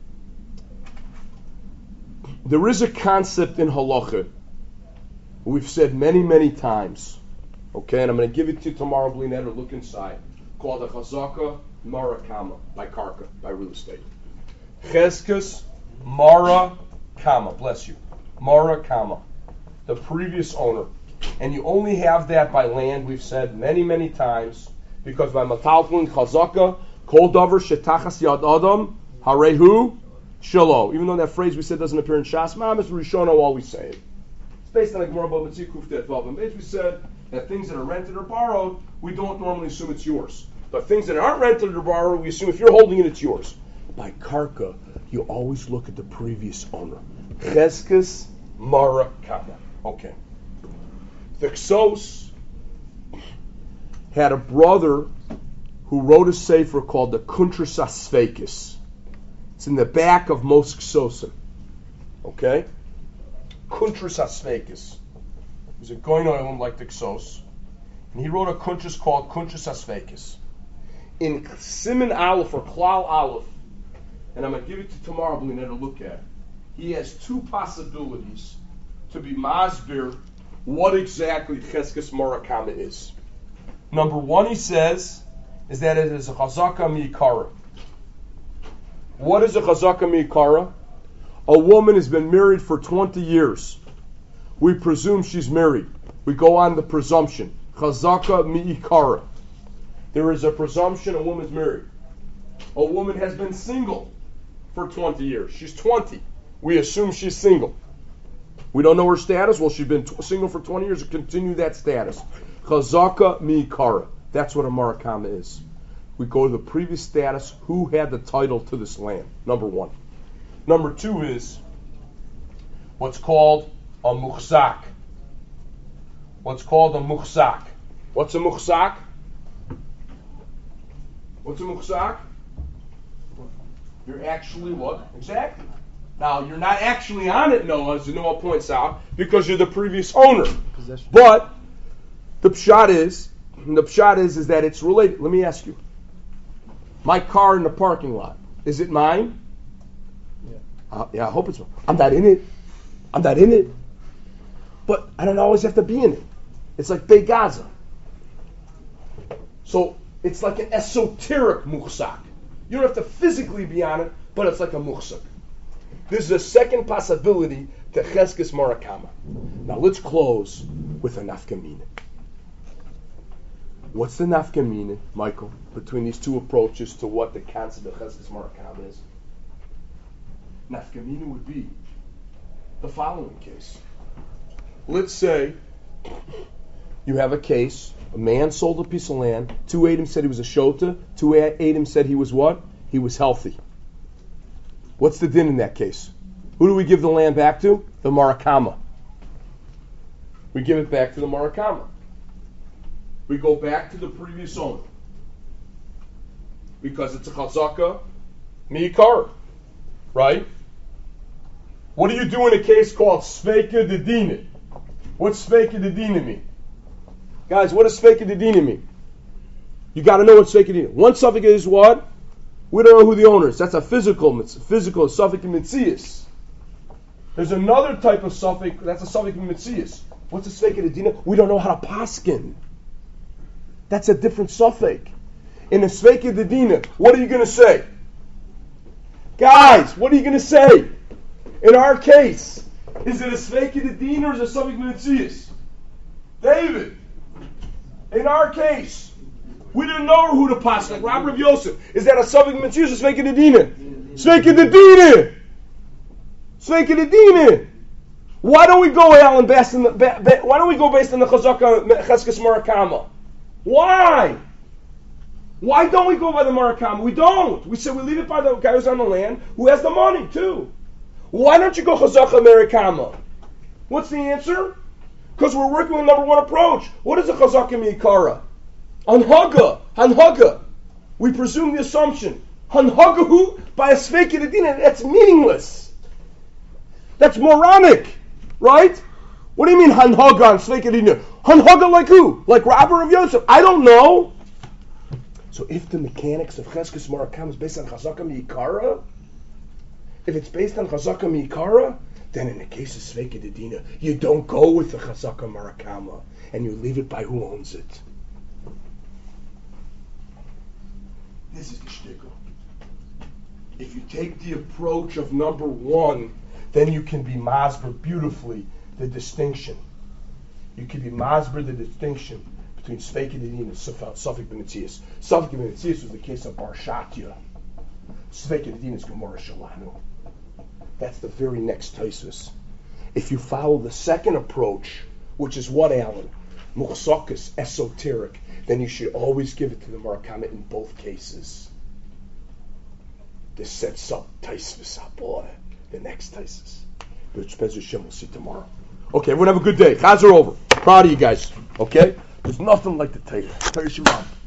There is a concept in halacha we've said many, many times. Okay, and I'm going to give it to you tomorrow, Blinette, or look inside. Called a chazaka mara kama, by karka, by real estate. Cheskas mara kama, bless you. Mara kama, the previous owner. And you only have that by land, we've said many, many times, because by matalfun chazaka, kol davar shetachas yad adam, harehu shalo. Even though that phrase we said doesn't appear in Shas Mamas, Rishono always say it. It's based on the Gemara Bava Metzia Kuftet Vav. Basically said that things that are rented or borrowed, we don't normally assume it's yours. But things that aren't rented or borrowed, we assume if you're holding it, it's yours. By karka, you always look at the previous owner. Cheskes mara kama. Okay. The Ksos had a brother who wrote a sefer called the Kuntras Asveikis. It's in the back of most Ksosim. Okay? Kuntras Asveikis. He was a Goyin Olam like the Ksos. And he wrote a Kuntras called Kuntras Asveikis. In Siman Aleph or Klal Aleph, and I'm going to give it to tomorrow, Blina, to look at, he has 2 possibilities to be masbir what exactly Cheskes Morakama is. Number 1, he says, is that it is a chazaka mi'ikara. What is a chazaka mi'ikara? A woman has been married for 20 years. We presume she's married. We go on the presumption. Chazaka mi'ikara. There is a presumption a woman's married. A woman has been single for 20 years. She's 20. We assume she's single. We don't know her status. Well, she's been single for 20 years. Continue that status. Chazaka mi'ikara. That's what a marakama is. We go to the previous status. Who had the title to this land? Number 1. Number 2 is what's called a muchzak. What's called a muchzak. What's a muchzak? What's a muchzak? You're actually what? Exactly. Now, you're not actually on it, Noah, as Noah points out, because you're the previous owner. Possession. But The pshat is that it's related. Let me ask you. My car in the parking lot, is it mine? Yeah, I hope it's mine. I'm not in it. But I don't always have to be in it. It's like Beit Gaza. So it's like an esoteric muhsak. You don't have to physically be on it, but it's like a muhsak. This is a second possibility to Cheskes Marakama. Now let's close with a nafkamina. What's the nafkamina, Michael, between these two approaches to what the concept of Cheskes Marakama is? Nafkamina would be the following case. Let's say you have a case, a man sold a piece of land, 2 Adim said he was a shota, 2 Adim said he was what? He was healthy. What's the din in that case? Who do we give the land back to? The Marakama. We give it back to the Marakama. We go back to the previous owner. Because it's a chazaka mi'ikar. Right? What do you do in a case called Sveika Dedina? What's Sveika Dedina mean? Guys, what does Sveika Dedina mean? You got to know what Sveika Dedina. One suffix is what? We don't know who the owner is. That's a physical suffix mitzias. There's another type of suffix, that's a suffix mitzias. What's a Sveika Dedina? We don't know how to paskin. That's a different suffix. In a Sveika Dedina, what are you going to say? Guys, what are you going to say? In our case, is it a Sveika Dedina or is it a suffix mitzias? David, in our case, we didn't know who to pass. Like Rabbi Yosef, is that a suffix mitzias or Sveika Dedina? Sveika Dedina. Sveika Dedina. Why don't we go, Alan, based on the Chazaka Cheskes Marakama? Why? Why don't we go by the Marakama? We don't. We say we leave it by the guy who's on the land who has the money too. Why don't you go Chazaka Marakama? What's the answer? Because we're working with number one approach. What is a Chazaka Mi'ikara? Hanhaga. We presume the assumption. Hanhagahu by a Sveika Dedina. That's meaningless. That's moronic. Right? What do you mean Hanhaga on Sveika Dedina? Hanhaga like who? Like Rabbi of Yosef? I don't know. So if the mechanics of Cheskes Marakama is based on Chazaka Mi'ikara, if it's based on Chazaka Mi'ikara, then in the case of Sveika Dedina, you don't go with the Chazaka Marakama, and you leave it by who owns it. This is the shtickle. If you take the approach of number one, then you can be masber beautifully the distinction. You can be masber the distinction between Sveika Dedina and Suffolk B'Metzias. Suffolk B'Metzias was the case of Bar Shatya. Sveika Dedina is Gemara Shalanu. That's the very next Taisus. If you follow the second approach, which is what, Alan? Muchsakas, esoteric, then you should always give it to the Marakama in both cases. This sets up Taisus boy, the next Taisus. But Bezos Hashem, we'll see tomorrow. Okay, everyone have a good day. Chaz are over. Proud of you guys. Okay? There's nothing like the Torah. Torah Shemam.